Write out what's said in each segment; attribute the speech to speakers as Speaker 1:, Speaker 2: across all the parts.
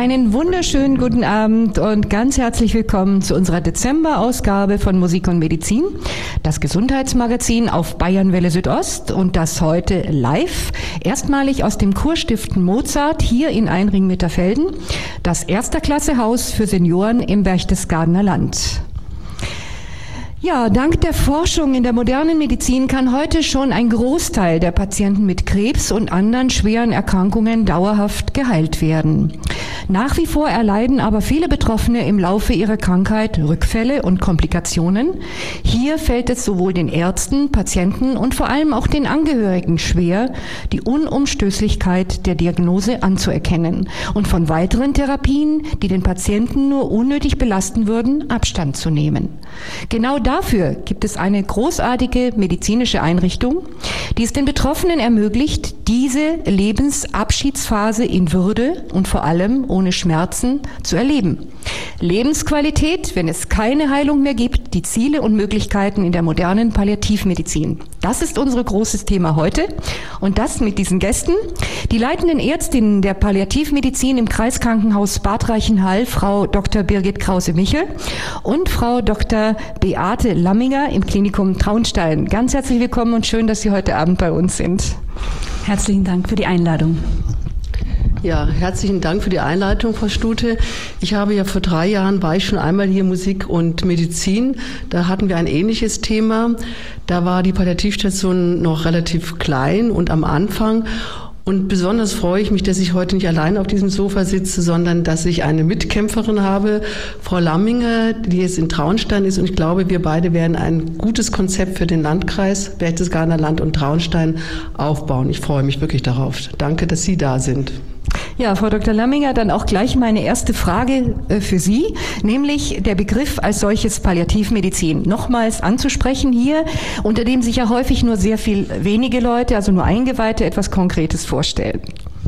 Speaker 1: Einen wunderschönen guten Abend und ganz herzlich willkommen zu unserer Dezember-Ausgabe von Musik und Medizin, das Gesundheitsmagazin auf Bayernwelle Südost und das heute live, erstmalig aus dem Kurstiften Mozart hier in Einring-Mitterfelden, das Erster-Klasse-Haus für Senioren im Berchtesgadener Land. Ja, dank der Forschung in der modernen Medizin kann heute schon ein Großteil der Patienten mit Krebs und anderen schweren Erkrankungen dauerhaft geheilt werden. Nach wie vor erleiden aber viele Betroffene im Laufe ihrer Krankheit Rückfälle und Komplikationen. Hier fällt es sowohl den Ärzten, Patienten und vor allem auch den Angehörigen schwer, die Unumstößlichkeit der Diagnose anzuerkennen und von weiteren Therapien, die den Patienten nur unnötig belasten würden, Abstand zu nehmen. Genau dafür gibt es eine großartige medizinische Einrichtung, die es den Betroffenen ermöglicht, diese Lebensabschiedsphase in Würde und vor allem ohne Schmerzen zu erleben. Lebensqualität, wenn es keine Heilung mehr gibt, die Ziele und Möglichkeiten in der modernen Palliativmedizin. Das ist unser großes Thema heute und das mit diesen Gästen. Die leitenden Ärztinnen der Palliativmedizin im Kreiskrankenhaus Bad Reichenhall, Frau Dr. Birgit Krause-Michel und Frau Dr. Beate Lamminger im Klinikum Traunstein. Ganz herzlich willkommen und schön, dass Sie heute Abend bei uns sind.
Speaker 2: Herzlichen Dank für die Einladung.
Speaker 3: Ja, herzlichen Dank für die Einleitung, Frau Stute. Ich habe ja vor 3 Jahren, war ich schon einmal hier Musik und Medizin. Da hatten wir ein ähnliches Thema. Da war die Palliativstation noch relativ klein und am Anfang. Und besonders freue ich mich, dass ich heute nicht allein auf diesem Sofa sitze, sondern dass ich eine Mitkämpferin habe, Frau Lamminger, die jetzt in Traunstein ist. Und ich glaube, wir beide werden ein gutes Konzept für den Landkreis Berchtesgadener Land und Traunstein aufbauen. Ich freue mich wirklich darauf. Danke, dass Sie da sind.
Speaker 1: Ja, Frau Dr. Lamminger, dann auch gleich meine erste Frage für Sie, nämlich der Begriff als solches Palliativmedizin. Nochmals anzusprechen hier, unter dem sich ja häufig nur sehr wenige Leute, also nur Eingeweihte, etwas Konkretes vorstellen.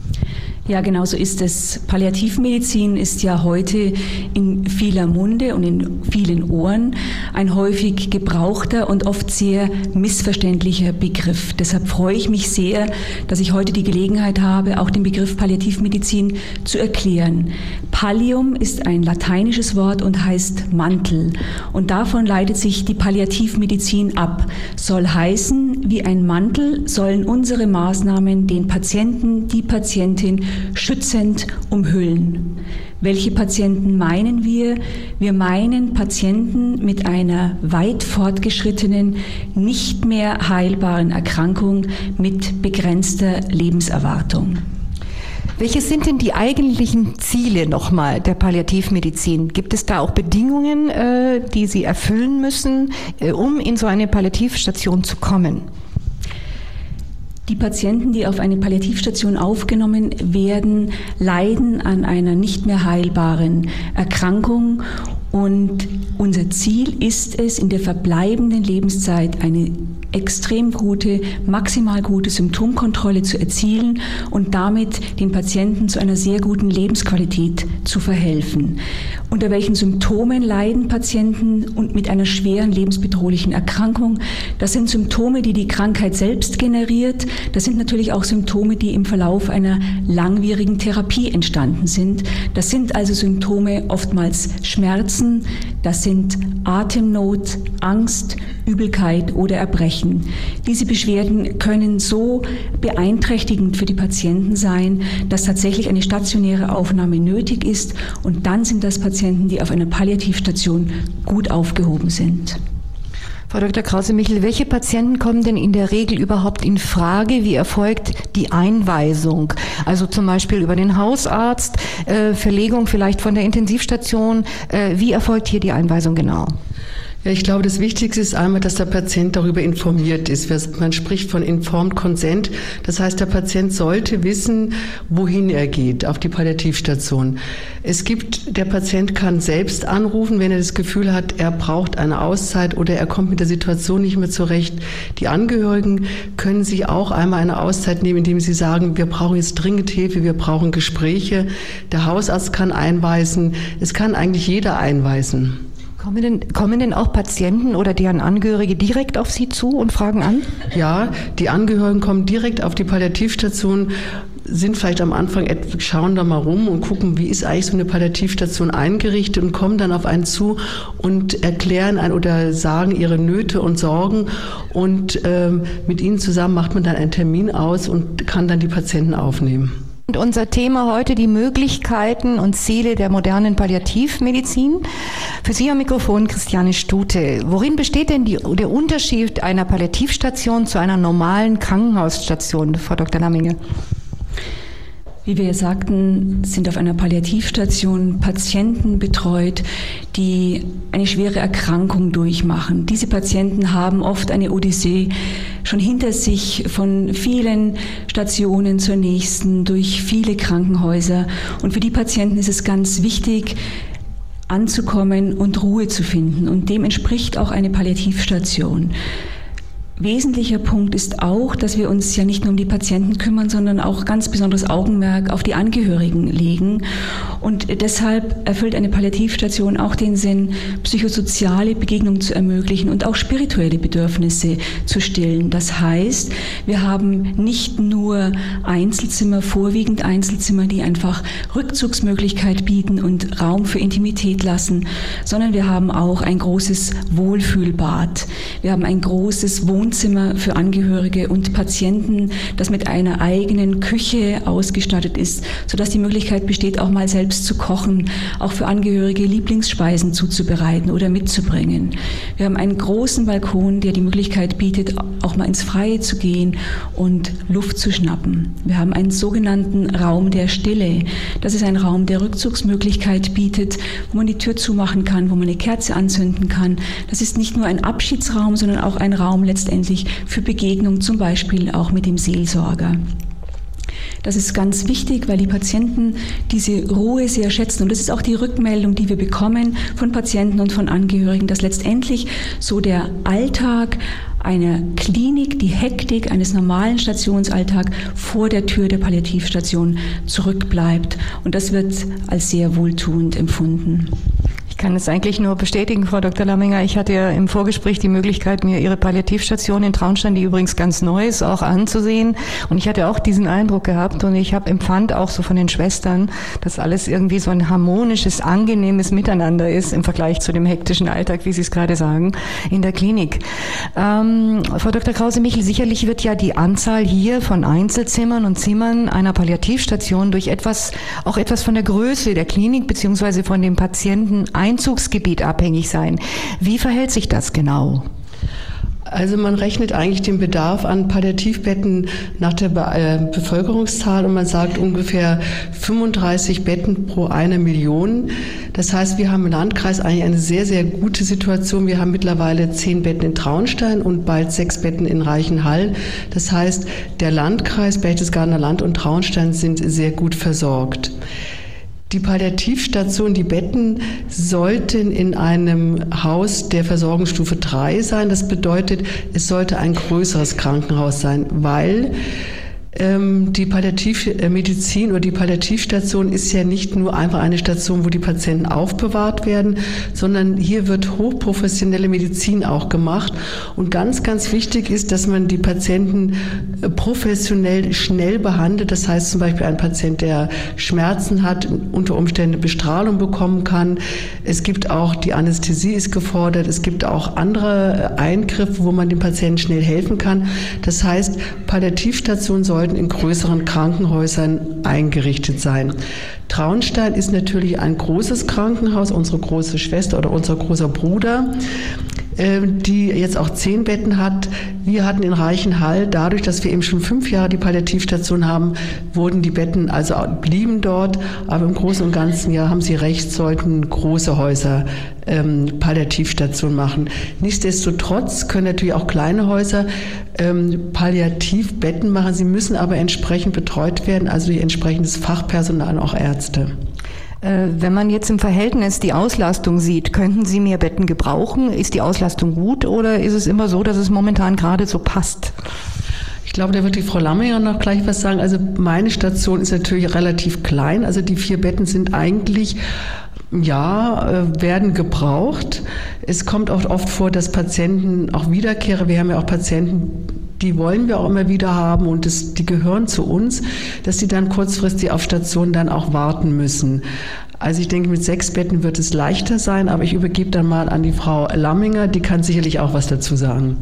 Speaker 2: Ja, genau so ist es. Palliativmedizin ist ja heute in vieler Munde und in vielen Ohren ein häufig gebrauchter und oft sehr missverständlicher Begriff. Deshalb freue ich mich sehr, dass ich heute die Gelegenheit habe, auch den Begriff Palliativmedizin zu erklären. Pallium ist ein lateinisches Wort und heißt Mantel. Und davon leitet sich die Palliativmedizin ab. Soll heißen, wie ein Mantel sollen unsere Maßnahmen den Patienten, die Patientin schützend umhüllen. Welche Patienten meinen wir? Wir meinen Patienten mit einer weit fortgeschrittenen, nicht mehr heilbaren Erkrankung mit begrenzter Lebenserwartung.
Speaker 1: Welche sind denn die eigentlichen Ziele nochmal der Palliativmedizin? Gibt es da auch Bedingungen, die Sie erfüllen müssen, um in so eine Palliativstation zu kommen?
Speaker 2: Die Patienten, die auf eine Palliativstation aufgenommen werden, leiden an einer nicht mehr heilbaren Erkrankung. Und unser Ziel ist es, in der verbleibenden Lebenszeit eine extrem gute, maximal gute Symptomkontrolle zu erzielen und damit den Patienten zu einer sehr guten Lebensqualität zu verhelfen. Unter welchen Symptomen leiden Patienten und mit einer schweren lebensbedrohlichen Erkrankung? Das sind Symptome, die die Krankheit selbst generiert. Das sind natürlich auch Symptome, die im Verlauf einer langwierigen Therapie entstanden sind. Das sind also Symptome oftmals Schmerzen, das sind Atemnot, Angst, Übelkeit oder Erbrechen. Diese Beschwerden können so beeinträchtigend für die Patienten sein, dass tatsächlich eine stationäre Aufnahme nötig ist. Und dann sind das Patienten, die auf einer Palliativstation gut aufgehoben sind.
Speaker 1: Frau Dr. Krause-Michel, welche Patienten kommen denn in der Regel überhaupt in Frage? Wie erfolgt die Einweisung? Also zum Beispiel über den Hausarzt, Verlegung vielleicht von der Intensivstation. Wie erfolgt hier die Einweisung genau?
Speaker 3: Ja, ich glaube, das Wichtigste ist einmal, dass der Patient darüber informiert ist. Man spricht von Informed Consent. Das heißt, der Patient sollte wissen, wohin er geht, auf die Palliativstation. Der Patient kann selbst anrufen, wenn er das Gefühl hat, er braucht eine Auszeit oder er kommt mit der Situation nicht mehr zurecht. Die Angehörigen können sich auch einmal eine Auszeit nehmen, indem sie sagen, wir brauchen jetzt dringend Hilfe, wir brauchen Gespräche. Der Hausarzt kann einweisen. Es kann eigentlich jeder einweisen.
Speaker 1: Kommen denn auch Patienten oder deren Angehörige direkt auf Sie zu und fragen an?
Speaker 3: Ja, die Angehörigen kommen direkt auf die Palliativstation, sind vielleicht am Anfang, schauen da mal rum und gucken, wie ist eigentlich so eine Palliativstation eingerichtet und kommen dann auf einen zu und erklären oder sagen ihre Nöte und Sorgen und mit ihnen zusammen macht man dann einen Termin aus und kann dann die Patienten aufnehmen.
Speaker 1: Und unser Thema heute, die Möglichkeiten und Ziele der modernen Palliativmedizin. Für Sie am Mikrofon Christiane Stute. Worin besteht denn der Unterschied einer Palliativstation zu einer normalen Krankenhausstation, Frau Dr. Lamminge?
Speaker 2: Wie wir sagten, sind auf einer Palliativstation Patienten betreut, die eine schwere Erkrankung durchmachen. Diese Patienten haben oft eine Odyssee schon hinter sich von vielen Stationen zur nächsten, durch viele Krankenhäuser. Und für die Patienten ist es ganz wichtig, anzukommen und Ruhe zu finden. Und dem entspricht auch eine Palliativstation. Wesentlicher Punkt ist auch, dass wir uns ja nicht nur um die Patienten kümmern, sondern auch ganz besonderes Augenmerk auf die Angehörigen legen. Und deshalb erfüllt eine Palliativstation auch den Sinn, psychosoziale Begegnungen zu ermöglichen und auch spirituelle Bedürfnisse zu stillen. Das heißt, wir haben nicht nur Einzelzimmer, vorwiegend Einzelzimmer, die einfach Rückzugsmöglichkeit bieten und Raum für Intimität lassen, sondern wir haben auch ein großes Wohlfühlbad. Wir haben ein großes Wohnzimmer für Angehörige und Patienten, das mit einer eigenen Küche ausgestattet ist, sodass die Möglichkeit besteht, auch mal selbst zu kochen, auch für Angehörige Lieblingsspeisen zuzubereiten oder mitzubringen. Wir haben einen großen Balkon, der die Möglichkeit bietet, auch mal ins Freie zu gehen und Luft zu schnappen. Wir haben einen sogenannten Raum der Stille. Das ist ein Raum, der Rückzugsmöglichkeit bietet, wo man die Tür zumachen kann, wo man eine Kerze anzünden kann. Das ist nicht nur ein Abschiedsraum, sondern auch ein Raum letztendlich für Begegnung, zum Beispiel auch mit dem Seelsorger. Das ist ganz wichtig, weil die Patienten diese Ruhe sehr schätzen. Und das ist auch die Rückmeldung, die wir bekommen von Patienten und von Angehörigen, dass letztendlich so der Alltag einer Klinik, die Hektik eines normalen Stationsalltags vor der Tür der Palliativstation zurückbleibt. Und das wird als sehr wohltuend empfunden.
Speaker 1: Ich kann es eigentlich nur bestätigen, Frau Dr. Lamminger. Ich hatte ja im Vorgespräch die Möglichkeit, mir Ihre Palliativstation in Traunstein, die übrigens ganz neu ist, auch anzusehen. Und ich hatte auch diesen Eindruck gehabt und ich empfand auch so von den Schwestern, dass alles irgendwie so ein harmonisches, angenehmes Miteinander ist im Vergleich zu dem hektischen Alltag, wie Sie es gerade sagen, in der Klinik. Frau Dr. Krause-Michel, sicherlich wird ja die Anzahl hier von Einzelzimmern und Zimmern einer Palliativstation durch etwas von der Größe der Klinik beziehungsweise von dem Patienten Einzugsgebiet abhängig sein. Wie verhält sich das genau?
Speaker 3: Also man rechnet eigentlich den Bedarf an Palliativbetten nach der Bevölkerungszahl und man sagt ungefähr 35 Betten pro 1 Million. Das heißt, wir haben im Landkreis eigentlich eine sehr, sehr gute Situation. Wir haben mittlerweile 10 Betten in Traunstein und bald 6 Betten in Reichenhall. Das heißt, der Landkreis Berchtesgadener Land und Traunstein sind sehr gut versorgt. Die Palliativstation, die Betten sollten in einem Haus der Versorgungsstufe 3 sein. Das bedeutet, es sollte ein größeres Krankenhaus sein, weil die Palliativmedizin oder die Palliativstation ist ja nicht nur einfach eine Station, wo die Patienten aufbewahrt werden, sondern hier wird hochprofessionelle Medizin auch gemacht. Und ganz, ganz wichtig ist, dass man die Patienten professionell schnell behandelt. Das heißt zum Beispiel ein Patient, der Schmerzen hat, unter Umständen Bestrahlung bekommen kann. Es gibt auch, die Anästhesie ist gefordert. Es gibt auch andere Eingriffe, wo man dem Patienten schnell helfen kann. Das heißt, Palliativstationen sollten in größeren Krankenhäusern eingerichtet sein. Traunstein ist natürlich ein großes Krankenhaus, unsere große Schwester oder unser großer Bruder, die jetzt auch 10 Betten hat. Wir hatten in Reichenhall, dadurch, dass wir eben schon 5 Jahre die Palliativstation haben, wurden die Betten, also blieben dort, aber im Großen und Ganzen, ja, haben Sie recht, sollten große Häuser Palliativstation machen. Nichtsdestotrotz können natürlich auch kleine Häuser Palliativbetten machen. Sie müssen aber entsprechend betreut werden, also durch entsprechendes Fachpersonal und auch Ärzte.
Speaker 1: Wenn man jetzt im Verhältnis die Auslastung sieht, könnten Sie mehr Betten gebrauchen? Ist die Auslastung gut oder ist es immer so, dass es momentan gerade so passt?
Speaker 3: Ich glaube, da wird die Frau Lamminger noch gleich was sagen. Also meine Station ist natürlich relativ klein. Also die 4 Betten sind eigentlich, werden gebraucht. Es kommt auch oft vor, dass Patienten auch wiederkehren. Wir haben ja auch Patienten, die wollen wir auch immer wieder haben und die gehören zu uns, dass die dann kurzfristig auf Station dann auch warten müssen. Also ich denke, mit 6 Betten wird es leichter sein, aber ich übergebe dann mal an die Frau Lamminger, die kann sicherlich auch was dazu sagen.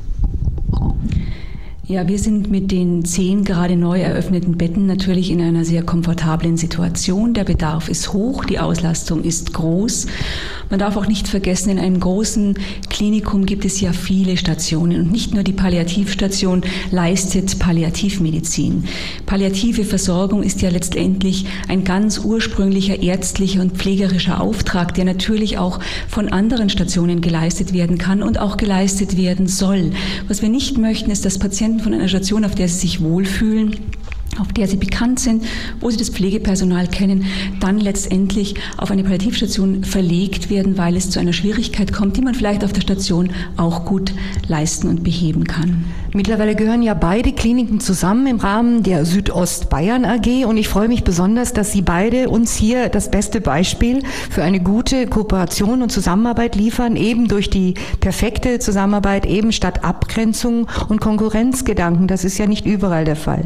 Speaker 2: Ja, wir sind mit den 10 gerade neu eröffneten Betten natürlich in einer sehr komfortablen Situation. Der Bedarf ist hoch, die Auslastung ist groß. Man darf auch nicht vergessen, in einem großen Klinikum gibt es ja viele Stationen und nicht nur die Palliativstation leistet Palliativmedizin. Palliative Versorgung ist ja letztendlich ein ganz ursprünglicher ärztlicher und pflegerischer Auftrag, der natürlich auch von anderen Stationen geleistet werden kann und auch geleistet werden soll. Was wir nicht möchten, ist, dass Patienten von einer Station, auf der sie sich wohlfühlen, auf der sie bekannt sind, wo sie das Pflegepersonal kennen, dann letztendlich auf eine Palliativstation verlegt werden, weil es zu einer Schwierigkeit kommt, die man vielleicht auf der Station auch gut leisten und beheben kann.
Speaker 1: Mittlerweile gehören ja beide Kliniken zusammen im Rahmen der Südostbayern AG und ich freue mich besonders, dass Sie beide uns hier das beste Beispiel für eine gute Kooperation und Zusammenarbeit liefern, eben durch die perfekte Zusammenarbeit, eben statt Abgrenzung und Konkurrenzgedanken. Das ist ja nicht überall der Fall.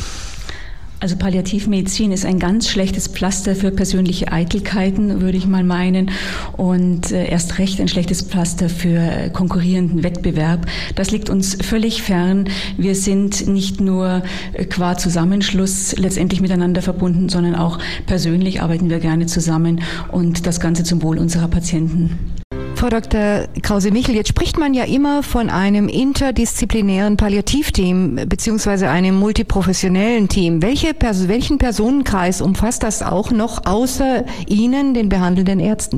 Speaker 2: Also Palliativmedizin ist ein ganz schlechtes Pflaster für persönliche Eitelkeiten, würde ich mal meinen, und erst recht ein schlechtes Pflaster für konkurrierenden Wettbewerb. Das liegt uns völlig fern. Wir sind nicht nur qua Zusammenschluss letztendlich miteinander verbunden, sondern auch persönlich arbeiten wir gerne zusammen und das Ganze zum Wohl unserer Patienten.
Speaker 1: Frau Dr. Krause-Michel, jetzt spricht man ja immer von einem interdisziplinären Palliativteam beziehungsweise einem multiprofessionellen Team. Welchen Personenkreis umfasst das auch noch außer Ihnen, den behandelnden Ärzten?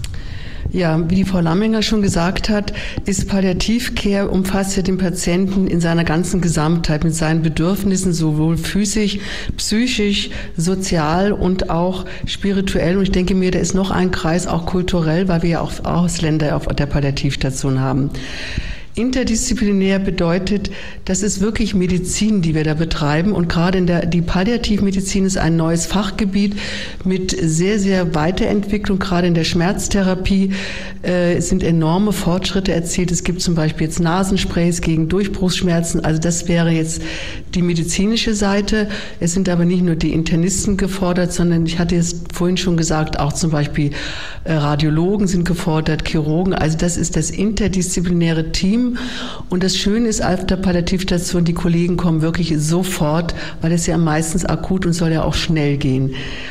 Speaker 3: Ja, wie die Frau Lamminger schon gesagt hat, ist Palliativcare umfasst ja den Patienten in seiner ganzen Gesamtheit mit seinen Bedürfnissen, sowohl physisch, psychisch, sozial und auch spirituell. Und ich denke mir, da ist noch ein Kreis, auch kulturell, weil wir ja auch Ausländer auf der Palliativstation haben. Interdisziplinär bedeutet, das ist wirklich Medizin, die wir da betreiben. Und gerade die Palliativmedizin ist ein neues Fachgebiet mit sehr, sehr Weiterentwicklung. Gerade in der Schmerztherapie sind enorme Fortschritte erzielt. Es gibt zum Beispiel jetzt Nasensprays gegen Durchbruchsschmerzen. Also das wäre jetzt die medizinische Seite. Es sind aber nicht nur die Internisten gefordert, sondern ich hatte es vorhin schon gesagt, auch zum Beispiel Radiologen sind gefordert, Chirurgen. Also das ist das interdisziplinäre Team. Und das Schöne ist auf der Palliativstation, die Kollegen kommen wirklich sofort, weil es ja meistens akut und soll ja auch schnell gehen.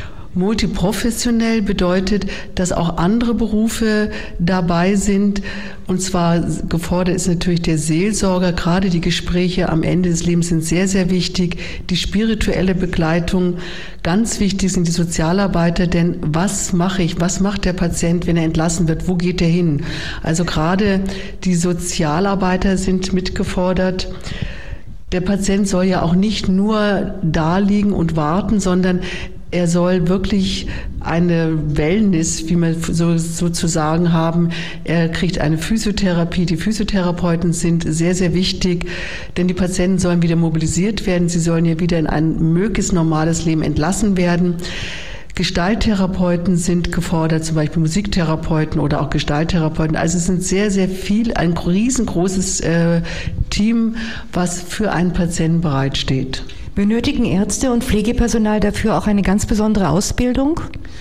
Speaker 3: Multiprofessionell bedeutet, dass auch andere Berufe dabei sind. Und zwar gefordert ist natürlich der Seelsorger. Gerade die Gespräche am Ende des Lebens sind sehr, sehr wichtig. Die spirituelle Begleitung, ganz wichtig sind die Sozialarbeiter. Denn was mache ich? Was macht der Patient, wenn er entlassen wird? Wo geht er hin? Also gerade die Sozialarbeiter sind mitgefordert. Der Patient soll ja auch nicht nur da liegen und warten, sondern er soll wirklich eine Wellness, wie wir sozusagen haben. Er kriegt eine Physiotherapie. Die Physiotherapeuten sind sehr, sehr wichtig, denn die Patienten sollen wieder mobilisiert werden. Sie sollen ja wieder in ein möglichst normales Leben entlassen werden. Gestalttherapeuten sind gefordert, zum Beispiel Musiktherapeuten oder auch Gestalttherapeuten. Also es sind sehr, sehr ein riesengroßes Team, was für einen Patienten bereitsteht.
Speaker 1: Benötigen Ärzte und Pflegepersonal dafür auch eine ganz besondere Ausbildung?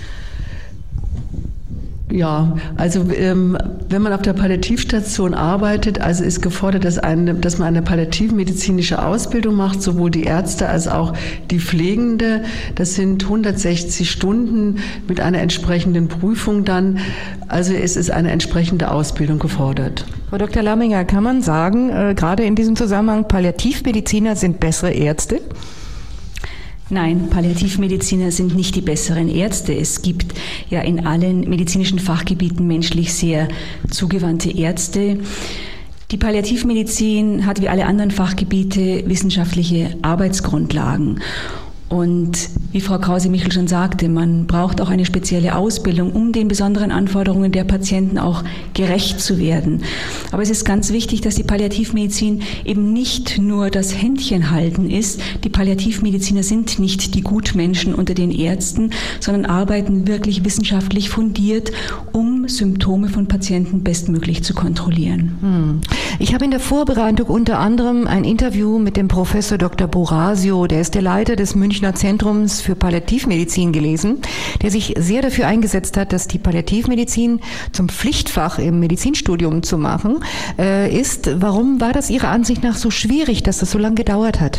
Speaker 3: Ja, also wenn man auf der Palliativstation arbeitet, also ist gefordert, dass man eine palliativmedizinische Ausbildung macht, sowohl die Ärzte als auch die Pflegende. Das sind 160 Stunden mit einer entsprechenden Prüfung dann. Also es ist eine entsprechende Ausbildung gefordert.
Speaker 1: Frau Dr. Lamminger, kann man sagen, gerade in diesem Zusammenhang, Palliativmediziner sind bessere Ärzte?
Speaker 2: Nein, Palliativmediziner sind nicht die besseren Ärzte. Es gibt ja in allen medizinischen Fachgebieten menschlich sehr zugewandte Ärzte. Die Palliativmedizin hat wie alle anderen Fachgebiete wissenschaftliche Arbeitsgrundlagen. Und wie Frau Krause-Michel schon sagte, man braucht auch eine spezielle Ausbildung, um den besonderen Anforderungen der Patienten auch gerecht zu werden. Aber es ist ganz wichtig, dass die Palliativmedizin eben nicht nur das Händchenhalten ist. Die Palliativmediziner sind nicht die Gutmenschen unter den Ärzten, sondern arbeiten wirklich wissenschaftlich fundiert, um Symptome von Patienten bestmöglich zu kontrollieren.
Speaker 1: Ich habe in der Vorbereitung unter anderem ein Interview mit dem Professor Dr. Borasio, der ist der Leiter des Münchner Zentrums für Palliativmedizin, gelesen, der sich sehr dafür eingesetzt hat, dass die Palliativmedizin zum Pflichtfach im Medizinstudium zu machen ist. Warum war das Ihrer Ansicht nach so schwierig, dass das so lange gedauert hat?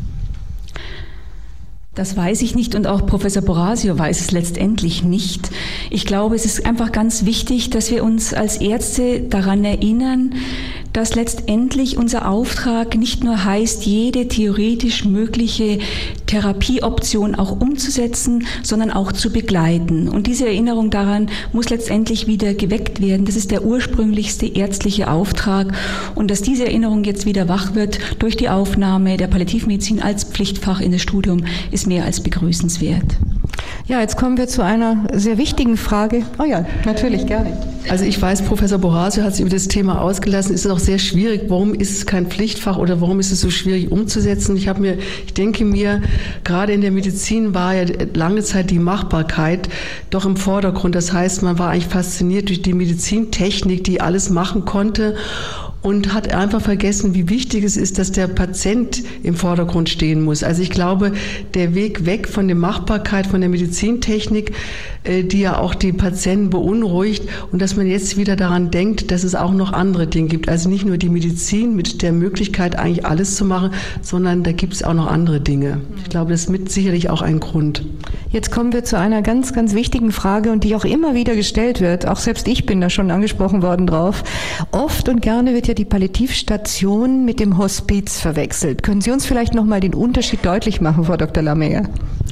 Speaker 2: Das weiß ich nicht und auch Professor Borasio weiß es letztendlich nicht. Ich glaube, es ist einfach ganz wichtig, dass wir uns als Ärzte daran erinnern, dass letztendlich unser Auftrag nicht nur heißt, jede theoretisch mögliche Therapieoption auch umzusetzen, sondern auch zu begleiten. Und diese Erinnerung daran muss letztendlich wieder geweckt werden. Das ist der ursprünglichste ärztliche Auftrag. Und dass diese Erinnerung jetzt wieder wach wird durch die Aufnahme der Palliativmedizin als Pflichtfach in das Studium, ist mehr als begrüßenswert.
Speaker 1: Ja, jetzt kommen wir zu einer sehr wichtigen Frage. Oh ja, natürlich, gerne.
Speaker 3: Also ich weiß, Professor Borasio hat sich über das Thema ausgelassen. Es ist auch sehr schwierig. Warum ist es kein Pflichtfach oder warum ist es so schwierig umzusetzen? Ich denke mir, gerade in der Medizin war ja lange Zeit die Machbarkeit doch im Vordergrund. Das heißt, man war eigentlich fasziniert durch die Medizintechnik, die alles machen konnte. Und hat einfach vergessen, wie wichtig es ist, dass der Patient im Vordergrund stehen muss. Also ich glaube, der Weg weg von der Machbarkeit, von der Medizintechnik, die ja auch die Patienten beunruhigt, und dass man jetzt wieder daran denkt, dass es auch noch andere Dinge gibt. Also nicht nur die Medizin mit der Möglichkeit, eigentlich alles zu machen, sondern da gibt es auch noch andere Dinge. Ich glaube, das ist mit sicherlich auch ein Grund.
Speaker 1: Jetzt kommen wir zu einer ganz, ganz wichtigen Frage und die auch immer wieder gestellt wird. Auch selbst ich bin da schon angesprochen worden drauf. Oft und gerne wird ja die Palliativstation mit dem Hospiz verwechselt. Können Sie uns vielleicht noch mal den Unterschied deutlich machen, Frau Dr. Lameyer?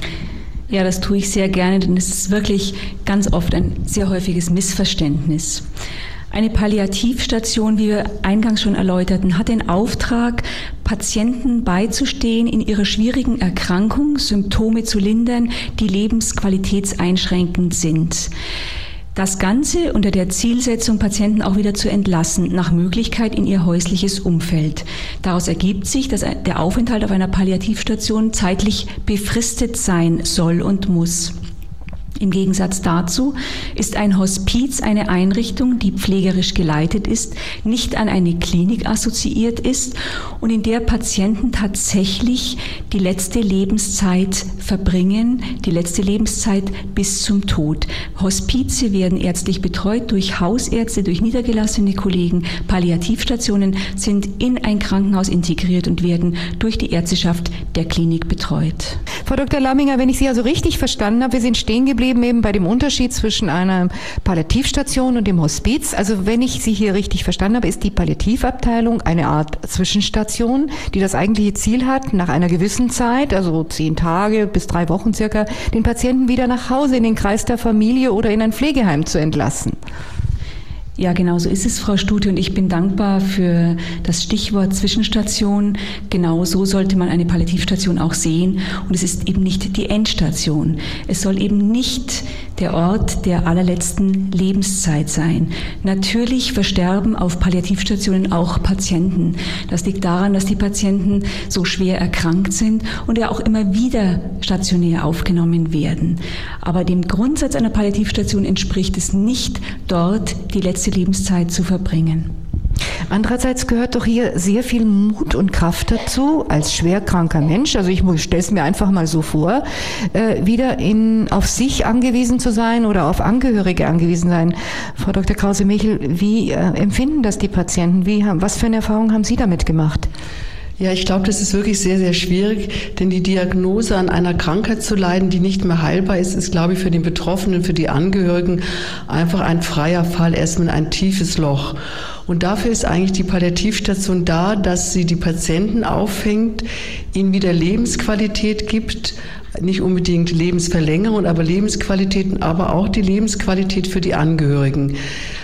Speaker 2: Ja, das tue ich sehr gerne, denn es ist wirklich ganz oft ein sehr häufiges Missverständnis. Eine Palliativstation, wie wir eingangs schon erläuterten, hat den Auftrag, Patienten beizustehen, in ihrer schwierigen Erkrankung Symptome zu lindern, die lebensqualitätseinschränkend sind. Das Ganze unter der Zielsetzung, Patienten auch wieder zu entlassen, nach Möglichkeit in ihr häusliches Umfeld. Daraus ergibt sich, dass der Aufenthalt auf einer Palliativstation zeitlich befristet sein soll und muss. Im Gegensatz dazu ist ein Hospiz eine Einrichtung, die pflegerisch geleitet ist, nicht an eine Klinik assoziiert ist und in der Patienten tatsächlich die letzte Lebenszeit verbringen, die letzte Lebenszeit bis zum Tod. Hospize werden ärztlich betreut durch Hausärzte, durch niedergelassene Kollegen. Palliativstationen sind in ein Krankenhaus integriert und werden durch die Ärzteschaft der Klinik betreut.
Speaker 1: Frau Dr. Lamminger, wenn ich Sie also richtig verstanden habe, wir sind stehen geblieben eben bei dem Unterschied zwischen einer Palliativstation und dem Hospiz. Also wenn ich Sie hier richtig verstanden habe, ist die Palliativabteilung eine Art Zwischenstation, die das eigentliche Ziel hat, nach einer gewissen Zeit, also 10 Tage bis 3 Wochen circa, den Patienten wieder nach Hause in den Kreis der Familie oder in ein Pflegeheim zu entlassen.
Speaker 2: Ja, genau so ist es, Frau Stute, und ich bin dankbar für das Stichwort Zwischenstation. Genau so sollte man eine Palliativstation auch sehen. Und es ist eben nicht die Endstation. Es soll eben nicht der Ort der allerletzten Lebenszeit sein. Natürlich versterben auf Palliativstationen auch Patienten. Das liegt daran, dass die Patienten so schwer erkrankt sind und ja auch immer wieder stationär aufgenommen werden. Aber dem Grundsatz einer Palliativstation entspricht es nicht, dort die letzte Lebenszeit zu verbringen.
Speaker 1: Andererseits gehört doch hier sehr viel Mut und Kraft dazu, als schwerkranker Mensch, also ich stelle es mir einfach mal so vor, wieder auf sich angewiesen zu sein oder auf Angehörige angewiesen sein. Frau Dr. Krause-Michel, wie empfinden das die Patienten? Was für eine Erfahrung haben Sie damit gemacht?
Speaker 3: Ja, ich glaube, das ist wirklich sehr, sehr schwierig, denn die Diagnose an einer Krankheit zu leiden, die nicht mehr heilbar ist, ist, glaube ich, für den Betroffenen, für die Angehörigen einfach ein freier Fall, erstmal ein tiefes Loch. Und dafür ist eigentlich die Palliativstation da, dass sie die Patienten auffängt, ihnen wieder Lebensqualität gibt, nicht unbedingt Lebensverlängerung, aber Lebensqualität, aber auch die Lebensqualität für die Angehörigen.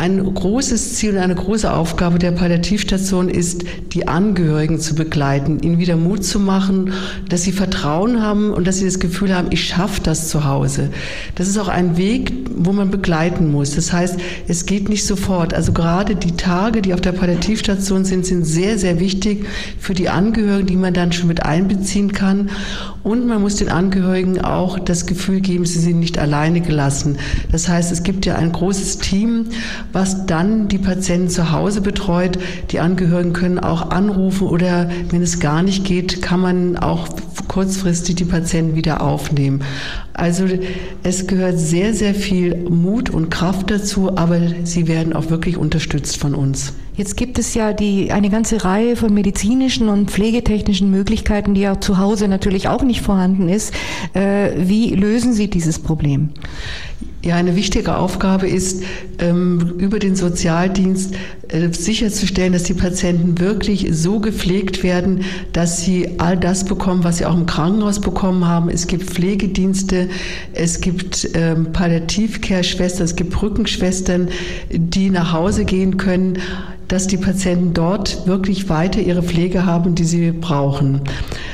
Speaker 3: Ein großes Ziel und eine große Aufgabe der Palliativstation ist, die Angehörigen zu begleiten, ihnen wieder Mut zu machen, dass sie Vertrauen haben und dass sie das Gefühl haben, ich schaffe das zu Hause. Das ist auch ein Weg, wo man begleiten muss. Das heißt, es geht nicht sofort. Also gerade die Tage, die auf der Palliativstation sind sehr, sehr wichtig für die Angehörigen, die man dann schon mit einbeziehen kann. Und man muss den Angehörigen auch das Gefühl geben, sie sind nicht alleine gelassen. Das heißt, es gibt ja ein großes Team, was dann die Patienten zu Hause betreut. Die Angehörigen können auch anrufen oder wenn es gar nicht geht, kann man auch kurzfristig die Patienten wieder aufnehmen. Also es gehört sehr, sehr viel Mut und Kraft dazu, aber sie werden auch wirklich unterstützt von uns.
Speaker 1: Jetzt gibt es ja eine ganze Reihe von medizinischen und pflegetechnischen Möglichkeiten, die ja zu Hause natürlich auch nicht vorhanden ist. Wie lösen Sie dieses Problem?
Speaker 3: Ja, eine wichtige Aufgabe ist, über den Sozialdienst sicherzustellen, dass die Patienten wirklich so gepflegt werden, dass sie all das bekommen, was sie auch im Krankenhaus bekommen haben. Es gibt Pflegedienste, es gibt Palliativ-Care-Schwestern, es gibt Brückenschwestern, die nach Hause gehen können, dass die Patienten dort wirklich weiter ihre Pflege haben, die sie brauchen.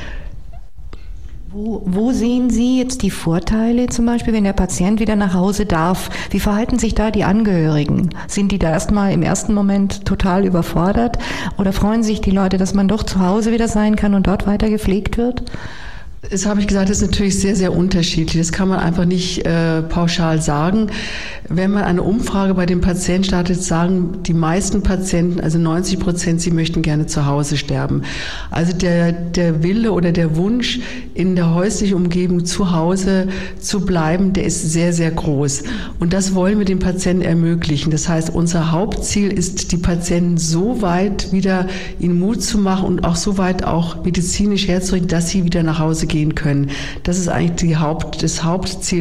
Speaker 1: Wo sehen Sie jetzt die Vorteile, zum Beispiel, wenn der Patient wieder nach Hause darf? Wie verhalten sich da die Angehörigen? Sind die da erstmal im ersten Moment total überfordert? Oder freuen sich die Leute, dass man doch zu Hause wieder sein kann und dort weiter gepflegt wird?
Speaker 3: Das habe ich gesagt, das ist natürlich sehr, sehr unterschiedlich. Das kann man einfach nicht pauschal sagen. Wenn man eine Umfrage bei den Patienten startet, sagen die meisten Patienten, also 90%, sie möchten gerne zu Hause sterben. Also der Wille oder der Wunsch, in der häuslichen Umgebung zu Hause zu bleiben, der ist sehr, sehr groß. Und das wollen wir den Patienten ermöglichen. Das heißt, unser Hauptziel ist, die Patienten so weit wieder in Mut zu machen und auch so weit auch medizinisch herzurichten, dass sie wieder nach Hause gehen können. Das ist eigentlich das Hauptziel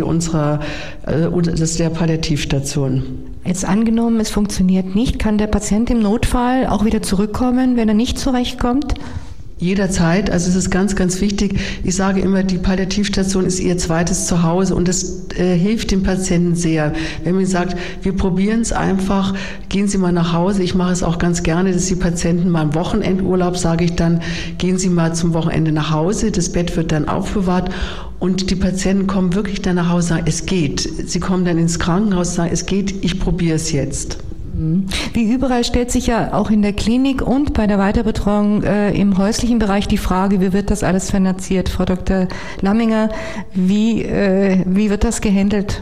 Speaker 3: der Palliativstation.
Speaker 1: Jetzt angenommen, es funktioniert nicht, kann der Patient im Notfall auch wieder zurückkommen, wenn er nicht zurechtkommt?
Speaker 3: Jederzeit, also es ist ganz, ganz wichtig. Ich sage immer, die Palliativstation ist ihr zweites Zuhause und das hilft dem Patienten sehr. Wenn man sagt, wir probieren es einfach, gehen Sie mal nach Hause. Ich mache es auch ganz gerne, dass die Patienten mal im Wochenendurlaub, sage ich dann, gehen Sie mal zum Wochenende nach Hause. Das Bett wird dann aufbewahrt und die Patienten kommen wirklich dann nach Hause und sagen, es geht. Sie kommen dann ins Krankenhaus und sagen, es geht, ich probiere es jetzt.
Speaker 1: Wie überall stellt sich ja auch in der Klinik und bei der Weiterbetreuung im häuslichen Bereich die Frage, wie wird das alles finanziert? Frau Dr. Lamminger, wie wird das gehandelt?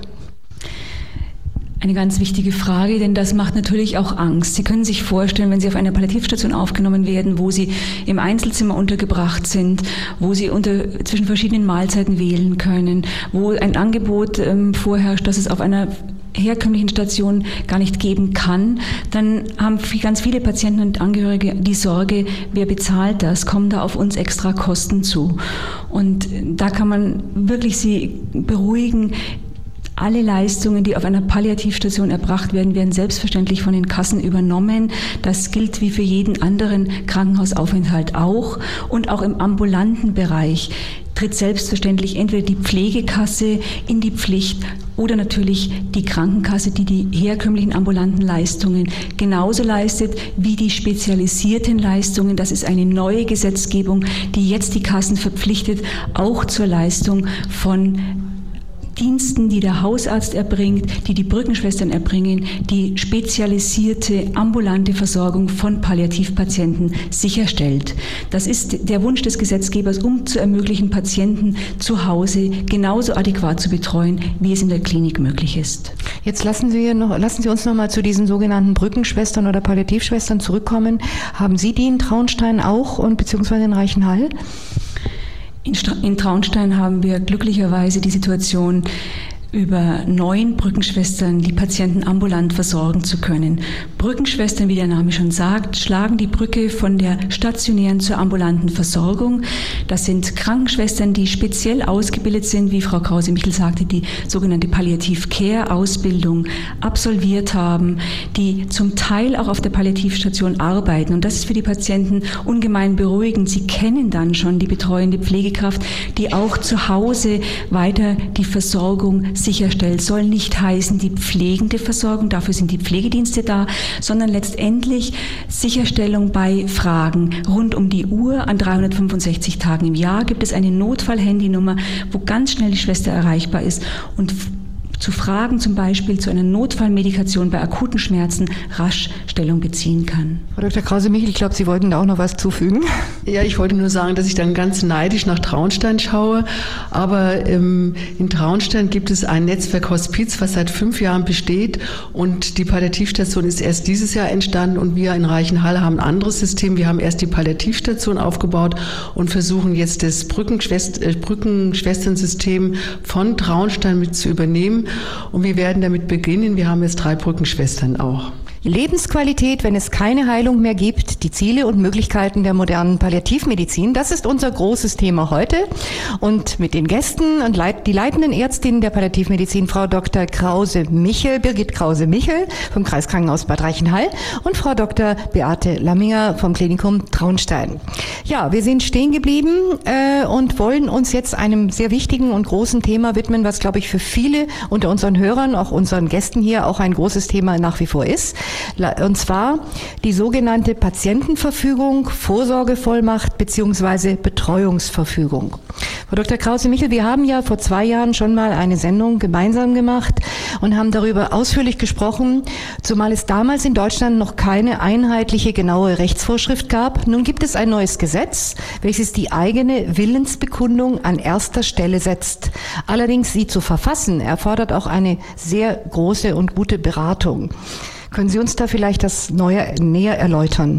Speaker 2: Eine ganz wichtige Frage, denn das macht natürlich auch Angst. Sie können sich vorstellen, wenn Sie auf einer Palliativstation aufgenommen werden, wo Sie im Einzelzimmer untergebracht sind, wo Sie zwischen verschiedenen Mahlzeiten wählen können, wo ein Angebot vorherrscht, das es auf einer herkömmlichen Station gar nicht geben kann, dann haben ganz viele Patienten und Angehörige die Sorge, wer bezahlt das? Kommen da auf uns extra Kosten zu? Und da kann man wirklich Sie beruhigen. Alle Leistungen, die auf einer Palliativstation erbracht werden, werden selbstverständlich von den Kassen übernommen. Das gilt wie für jeden anderen Krankenhausaufenthalt auch. Und auch im ambulanten Bereich tritt selbstverständlich entweder die Pflegekasse in die Pflicht oder natürlich die Krankenkasse, die die herkömmlichen ambulanten Leistungen genauso leistet wie die spezialisierten Leistungen. Das ist eine neue Gesetzgebung, die jetzt die Kassen verpflichtet, auch zur Leistung von Diensten, die der Hausarzt erbringt, die Brückenschwestern erbringen, die spezialisierte ambulante Versorgung von Palliativpatienten sicherstellt. Das ist der Wunsch des Gesetzgebers, um zu ermöglichen, Patienten zu Hause genauso adäquat zu betreuen, wie es in der Klinik möglich ist.
Speaker 1: Jetzt lassen Sie uns noch mal zu diesen sogenannten Brückenschwestern oder Palliativschwestern zurückkommen. Haben Sie die in Traunstein auch und beziehungsweise in Reichenhall?
Speaker 2: In Traunstein haben wir glücklicherweise die Situation, über 9 Brückenschwestern die Patienten ambulant versorgen zu können. Brückenschwestern, wie der Name schon sagt, schlagen die Brücke von der stationären zur ambulanten Versorgung. Das sind Krankenschwestern, die speziell ausgebildet sind, wie Frau Krause-Michel sagte, die sogenannte Palliativ-Care-Ausbildung absolviert haben, die zum Teil auch auf der Palliativstation arbeiten. Und das ist für die Patienten ungemein beruhigend. Sie kennen dann schon die betreuende Pflegekraft, die auch zu Hause weiter die Versorgung sicherstellt, soll nicht heißen die pflegende Versorgung, dafür sind die Pflegedienste da, sondern letztendlich Sicherstellung bei Fragen. Rund um die Uhr an 365 Tagen im Jahr gibt es eine Notfall-Handynummer, wo ganz schnell die Schwester erreichbar ist und zu Fragen zum Beispiel zu einer Notfallmedikation bei akuten Schmerzen rasch Stellung beziehen kann.
Speaker 1: Frau Dr. Krause-Michel, ich glaube, Sie wollten da auch noch was zufügen.
Speaker 3: Ja, ich wollte nur sagen, dass ich dann ganz neidisch nach Traunstein schaue. Aber in Traunstein gibt es ein Netzwerk Hospiz, was seit 5 Jahren besteht. Und die Palliativstation ist erst dieses Jahr entstanden. Und wir in Reichenhall haben ein anderes System. Wir haben erst die Palliativstation aufgebaut und versuchen jetzt das Brückenschwesternsystem von Traunstein mit zu übernehmen. Und wir werden damit beginnen. Wir haben jetzt 3 Brückenschwestern auch.
Speaker 1: Lebensqualität, wenn es keine Heilung mehr gibt, die Ziele und Möglichkeiten der modernen Palliativmedizin, das ist unser großes Thema heute. Und mit den Gästen und die leitenden Ärztinnen der Palliativmedizin, Frau Dr. Krause-Michel, Birgit Krause-Michel vom Kreiskrankenhaus Bad Reichenhall und Frau Dr. Beate Lamminger vom Klinikum Traunstein. Ja, wir sind stehen geblieben und wollen uns jetzt einem sehr wichtigen und großen Thema widmen, was, glaube ich, für viele unter unseren Hörern, auch unseren Gästen hier, auch ein großes Thema nach wie vor ist. Und zwar die sogenannte Patientenverfügung, Vorsorgevollmacht bzw. Betreuungsverfügung. Frau Dr. Krause-Michel, wir haben ja vor 2 Jahren schon mal eine Sendung gemeinsam gemacht und haben darüber ausführlich gesprochen, zumal es damals in Deutschland noch keine einheitliche, genaue Rechtsvorschrift gab. Nun gibt es ein neues Gesetz, welches die eigene Willensbekundung an erster Stelle setzt. Allerdings sie zu verfassen, erfordert auch eine sehr große und gute Beratung. Können Sie uns da vielleicht das näher erläutern?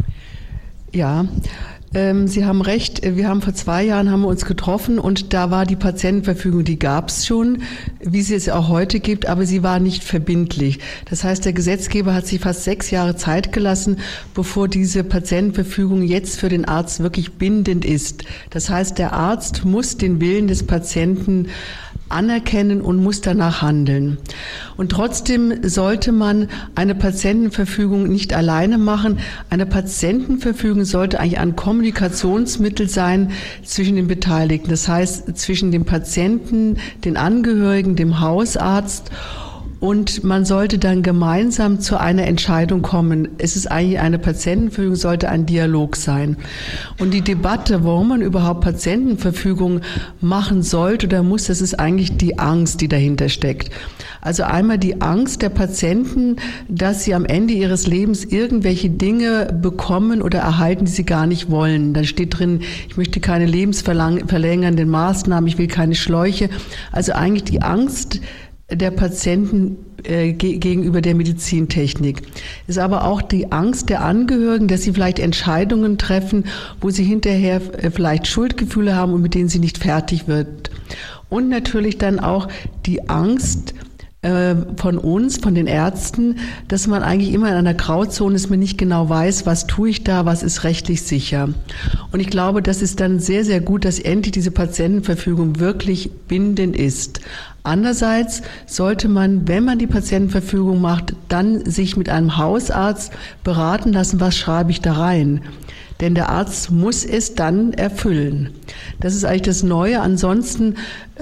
Speaker 3: Ja, Sie haben recht. Wir haben vor 2 Jahren haben wir uns getroffen und da war die Patientenverfügung, die gab es schon, wie sie es auch heute gibt, aber sie war nicht verbindlich. Das heißt, der Gesetzgeber hat sich fast 6 Jahre Zeit gelassen, bevor diese Patientenverfügung jetzt für den Arzt wirklich bindend ist. Das heißt, der Arzt muss den Willen des Patienten anerkennen und muss danach handeln. Und trotzdem sollte man eine Patientenverfügung nicht alleine machen. Eine Patientenverfügung sollte eigentlich ein Kommunikationsmittel sein zwischen den Beteiligten. Das heißt, zwischen dem Patienten, den Angehörigen, dem Hausarzt. Und man sollte dann gemeinsam zu einer Entscheidung kommen. Es ist eigentlich eine Patientenverfügung, sollte ein Dialog sein. Und die Debatte, warum man überhaupt Patientenverfügung machen sollte oder muss, das ist eigentlich die Angst, die dahinter steckt. Also einmal die Angst der Patienten, dass sie am Ende ihres Lebens irgendwelche Dinge bekommen oder erhalten, die sie gar nicht wollen. Da steht drin, ich möchte keine lebensverlängernden Maßnahmen, ich will keine Schläuche. Also eigentlich die Angst der Patienten gegenüber der Medizintechnik. Ist aber auch die Angst der Angehörigen, dass sie vielleicht Entscheidungen treffen, wo sie hinterher vielleicht Schuldgefühle haben und mit denen sie nicht fertig wird. Und natürlich dann auch die Angst von uns, von den Ärzten, dass man eigentlich immer in einer Grauzone ist, man nicht genau weiß, was tue ich da, was ist rechtlich sicher. Und ich glaube, das ist dann sehr, sehr gut, dass endlich diese Patientenverfügung wirklich bindend ist. Andererseits sollte man, wenn man die Patientenverfügung macht, dann sich mit einem Hausarzt beraten lassen, was schreibe ich da rein. Denn der Arzt muss es dann erfüllen. Das ist eigentlich das Neue. Ansonsten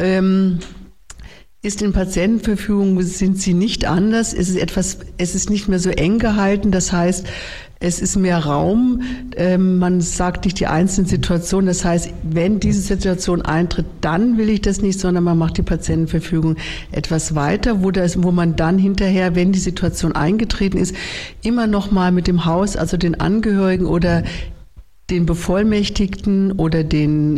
Speaker 3: ist in Patientenverfügung, sind sie nicht anders. Es ist nicht mehr so eng gehalten. Das heißt, es ist mehr Raum. Man sagt nicht die einzelnen Situationen. Das heißt, wenn diese Situation eintritt, dann will ich das nicht, sondern man macht die Patientenverfügung etwas weiter, wo man dann hinterher, wenn die Situation eingetreten ist, immer noch mal mit dem Haus, also den Angehörigen oder den Bevollmächtigten oder den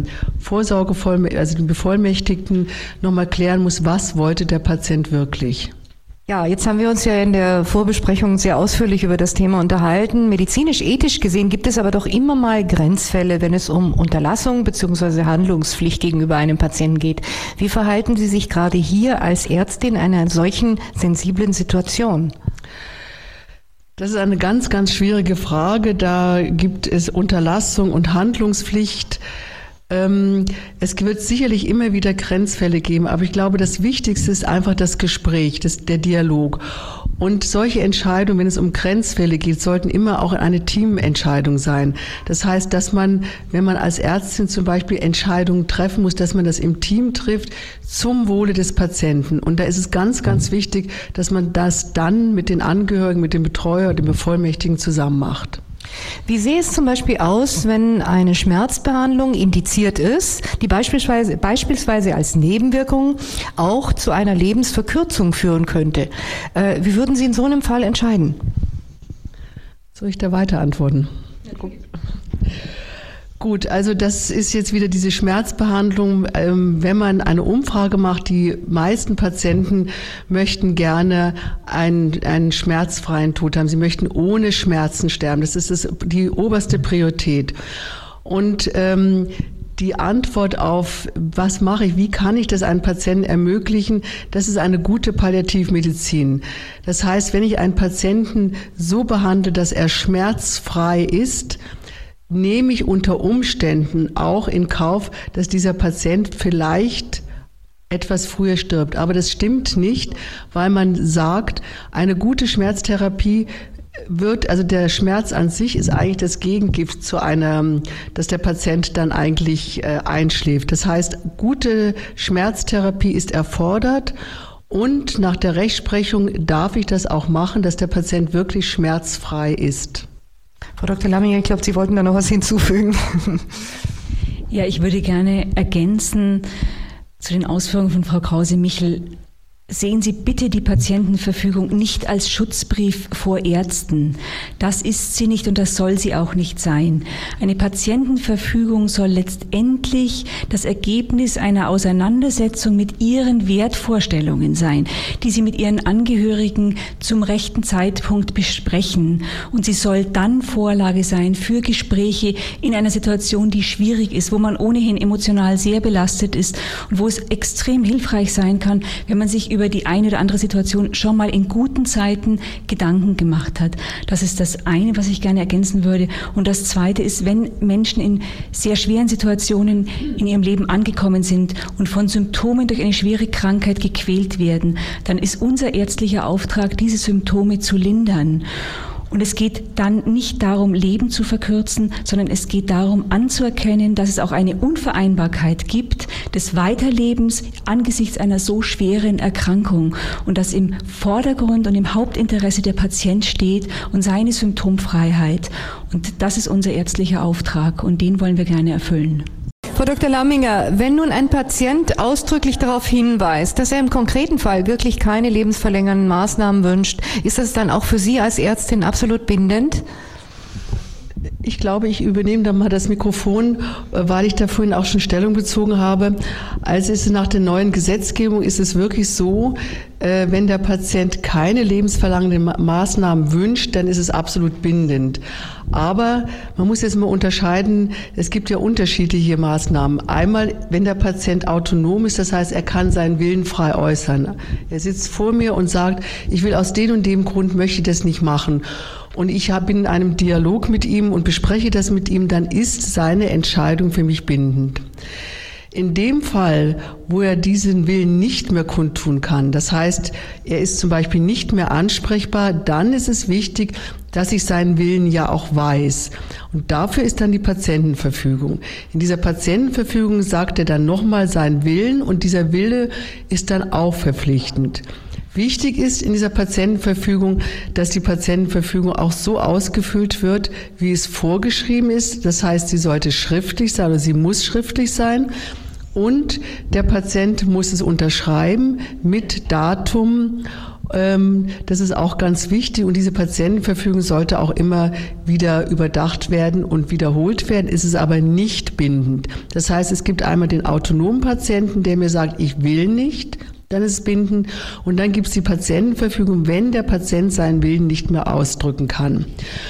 Speaker 3: den Bevollmächtigten nochmal klären muss, was wollte der Patient wirklich.
Speaker 1: Ja, jetzt haben wir uns ja in der Vorbesprechung sehr ausführlich über das Thema unterhalten. Medizinisch-ethisch gesehen gibt es aber doch immer mal Grenzfälle, wenn es um Unterlassung bzw. Handlungspflicht gegenüber einem Patienten geht. Wie verhalten Sie sich gerade hier als Ärztin in einer solchen sensiblen Situation?
Speaker 3: Das ist eine ganz, ganz schwierige Frage. Da gibt es Unterlassung und Handlungspflicht. Es wird sicherlich immer wieder Grenzfälle geben, aber ich glaube, das Wichtigste ist einfach das Gespräch, der Dialog. Und solche Entscheidungen, wenn es um Grenzfälle geht, sollten immer auch eine Teamentscheidung sein. Das heißt, dass man, wenn man als Ärztin zum Beispiel Entscheidungen treffen muss, dass man das im Team trifft zum Wohle des Patienten. Und da ist es ganz, ganz wichtig, dass man das dann mit den Angehörigen, mit dem Betreuer, dem Bevollmächtigen zusammen macht.
Speaker 1: Wie sähe es zum Beispiel aus, wenn eine Schmerzbehandlung indiziert ist, die beispielsweise als Nebenwirkung auch zu einer Lebensverkürzung führen könnte? Wie würden Sie in so einem Fall entscheiden?
Speaker 3: Soll ich da weiter antworten? Gut, also das ist jetzt wieder diese Schmerzbehandlung. Wenn man eine Umfrage macht, die meisten Patienten möchten gerne einen schmerzfreien Tod haben. Sie möchten ohne Schmerzen sterben. Das ist die oberste Priorität. Und die Antwort auf, was mache ich, wie kann ich das einem Patienten ermöglichen, das ist eine gute Palliativmedizin. Das heißt, wenn ich einen Patienten so behandle, dass er schmerzfrei ist, nehme ich unter Umständen auch in Kauf, dass dieser Patient vielleicht etwas früher stirbt. Aber das stimmt nicht, weil man sagt, eine gute Schmerztherapie also der Schmerz an sich ist eigentlich das Gegengift dass der Patient dann eigentlich einschläft. Das heißt, gute Schmerztherapie ist erfordert und nach der Rechtsprechung darf ich das auch machen, dass der Patient wirklich schmerzfrei ist.
Speaker 1: Frau Dr. Lamminger, ich glaube, Sie wollten da noch was hinzufügen.
Speaker 2: Ja, ich würde gerne ergänzen zu den Ausführungen von Frau Krause-Michel. Sehen Sie bitte die Patientenverfügung nicht als Schutzbrief vor Ärzten. Das ist sie nicht und das soll sie auch nicht sein. Eine Patientenverfügung soll letztendlich das Ergebnis einer Auseinandersetzung mit Ihren Wertvorstellungen sein, die Sie mit Ihren Angehörigen zum rechten Zeitpunkt besprechen. Und sie soll dann Vorlage sein für Gespräche in einer Situation, die schwierig ist, wo man ohnehin emotional sehr belastet ist und wo es extrem hilfreich sein kann, wenn man sich über die eine oder andere Situation schon mal in guten Zeiten Gedanken gemacht hat. Das ist das eine, was ich gerne ergänzen würde. Und das zweite ist, wenn Menschen in sehr schweren Situationen in ihrem Leben angekommen sind und von Symptomen durch eine schwere Krankheit gequält werden, dann ist unser ärztlicher Auftrag, diese Symptome zu lindern. Und es geht dann nicht darum, Leben zu verkürzen, sondern es geht darum, anzuerkennen, dass es auch eine Unvereinbarkeit gibt des Weiterlebens angesichts einer so schweren Erkrankung und dass im Vordergrund und im Hauptinteresse der Patient steht und seine Symptomfreiheit. Und das ist unser ärztlicher Auftrag und den wollen wir gerne erfüllen.
Speaker 1: Frau Dr. Lamminger, wenn nun ein Patient ausdrücklich darauf hinweist, dass er im konkreten Fall wirklich keine lebensverlängernden Maßnahmen wünscht, ist das dann auch für Sie als Ärztin absolut bindend?
Speaker 3: Ich glaube, ich übernehme da mal das Mikrofon, weil ich da vorhin auch schon Stellung bezogen habe. Also ist es nach der neuen Gesetzgebung ist es wirklich so, wenn der Patient keine lebensverlangenden Maßnahmen wünscht, dann ist es absolut bindend. Aber man muss jetzt mal unterscheiden, es gibt ja unterschiedliche Maßnahmen. Einmal, wenn der Patient autonom ist, das heißt, er kann seinen Willen frei äußern. Er sitzt vor mir und sagt, ich will aus dem und dem Grund, möchte ich das nicht machen. Und ich bin in einem Dialog mit ihm und bespreche das mit ihm, dann ist seine Entscheidung für mich bindend. In dem Fall, wo er diesen Willen nicht mehr kundtun kann, das heißt, er ist zum Beispiel nicht mehr ansprechbar, dann ist es wichtig, dass ich seinen Willen ja auch weiß. Und dafür ist dann die Patientenverfügung. In dieser Patientenverfügung sagt er dann nochmal seinen Willen und dieser Wille ist dann auch verpflichtend. Wichtig ist in dieser Patientenverfügung, dass die Patientenverfügung auch so ausgefüllt wird, wie es vorgeschrieben ist. Das heißt, sie sollte schriftlich sein oder sie muss schriftlich sein. Und der Patient muss es unterschreiben mit Datum. Das ist auch ganz wichtig. Und diese Patientenverfügung sollte auch immer wieder überdacht werden und wiederholt werden. Ist es aber nicht bindend. Das heißt, es gibt einmal den autonomen Patienten, der mir sagt, ich will nicht. Dann ist es bindend. Und dann gibt es die Patientenverfügung, wenn der Patient seinen Willen nicht mehr ausdrücken kann.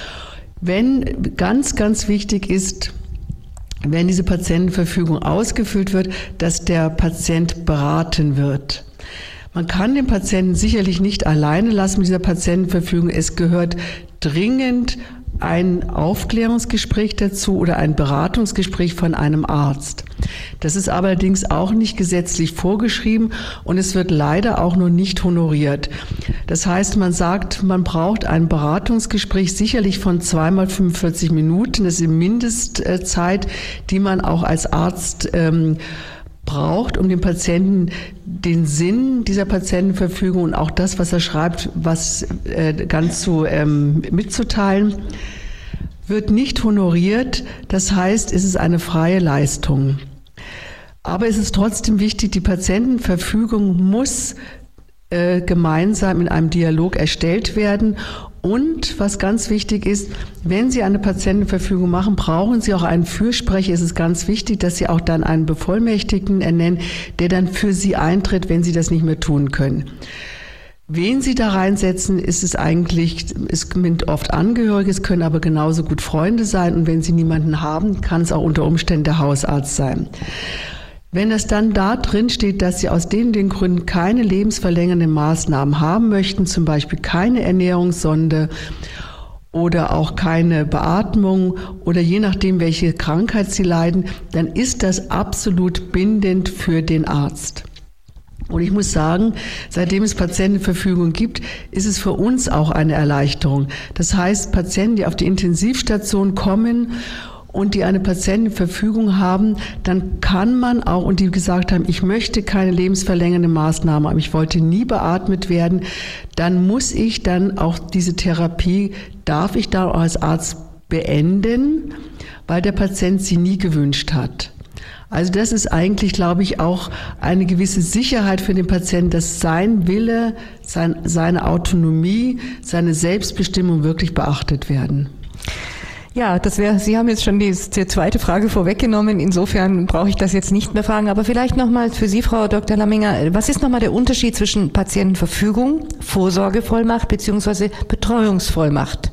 Speaker 3: Wenn ganz, ganz wichtig ist, wenn diese Patientenverfügung ausgefüllt wird, dass der Patient beraten wird. Man kann den Patienten sicherlich nicht alleine lassen mit dieser Patientenverfügung. Es gehört dringend ein Aufklärungsgespräch dazu oder ein Beratungsgespräch von einem Arzt. Das ist allerdings auch nicht gesetzlich vorgeschrieben und es wird leider auch noch nicht honoriert. Das heißt, man sagt, man braucht ein Beratungsgespräch sicherlich von 2 mal 45 Minuten. Das ist die Mindestzeit, die man auch als Arzt braucht, um dem Patienten den Sinn dieser Patientenverfügung und auch das, was er schreibt, mitzuteilen. Wird nicht honoriert, das heißt, es ist eine freie Leistung. Aber es ist trotzdem wichtig, die Patientenverfügung muss gemeinsam in einem Dialog erstellt werden. Und was ganz wichtig ist, wenn Sie eine Patientenverfügung machen, brauchen Sie auch einen Fürsprecher. Es ist ganz wichtig, dass Sie auch dann einen Bevollmächtigten ernennen, der dann für Sie eintritt, wenn Sie das nicht mehr tun können. Wen Sie da reinsetzen, es sind oft Angehörige, es können aber genauso gut Freunde sein. Und wenn Sie niemanden haben, kann es auch unter Umständen der Hausarzt sein. Wenn das dann da drin steht, dass Sie aus den Gründen keine lebensverlängernden Maßnahmen haben möchten, zum Beispiel keine Ernährungssonde oder auch keine Beatmung oder je nachdem, welche Krankheit Sie leiden, dann ist das absolut bindend für den Arzt. Und ich muss sagen, seitdem es Patientenverfügung gibt, ist es für uns auch eine Erleichterung. Das heißt, Patienten, die auf die Intensivstation kommen und die eine Patientenverfügung haben, dann kann man auch, und die gesagt haben, ich möchte keine lebensverlängernde Maßnahme, aber ich wollte nie beatmet werden, dann muss ich dann auch diese Therapie, darf ich da auch als Arzt beenden, weil der Patient sie nie gewünscht hat. Also das ist eigentlich, glaube ich, auch eine gewisse Sicherheit für den Patienten, dass sein Wille, seine Autonomie, seine Selbstbestimmung wirklich beachtet werden.
Speaker 1: Ja, Sie haben jetzt schon die zweite Frage vorweggenommen. Insofern brauche ich das jetzt nicht mehr fragen. Aber vielleicht nochmal für Sie, Frau Dr. Lamminger, was ist nochmal der Unterschied zwischen Patientenverfügung, Vorsorgevollmacht bzw. Betreuungsvollmacht?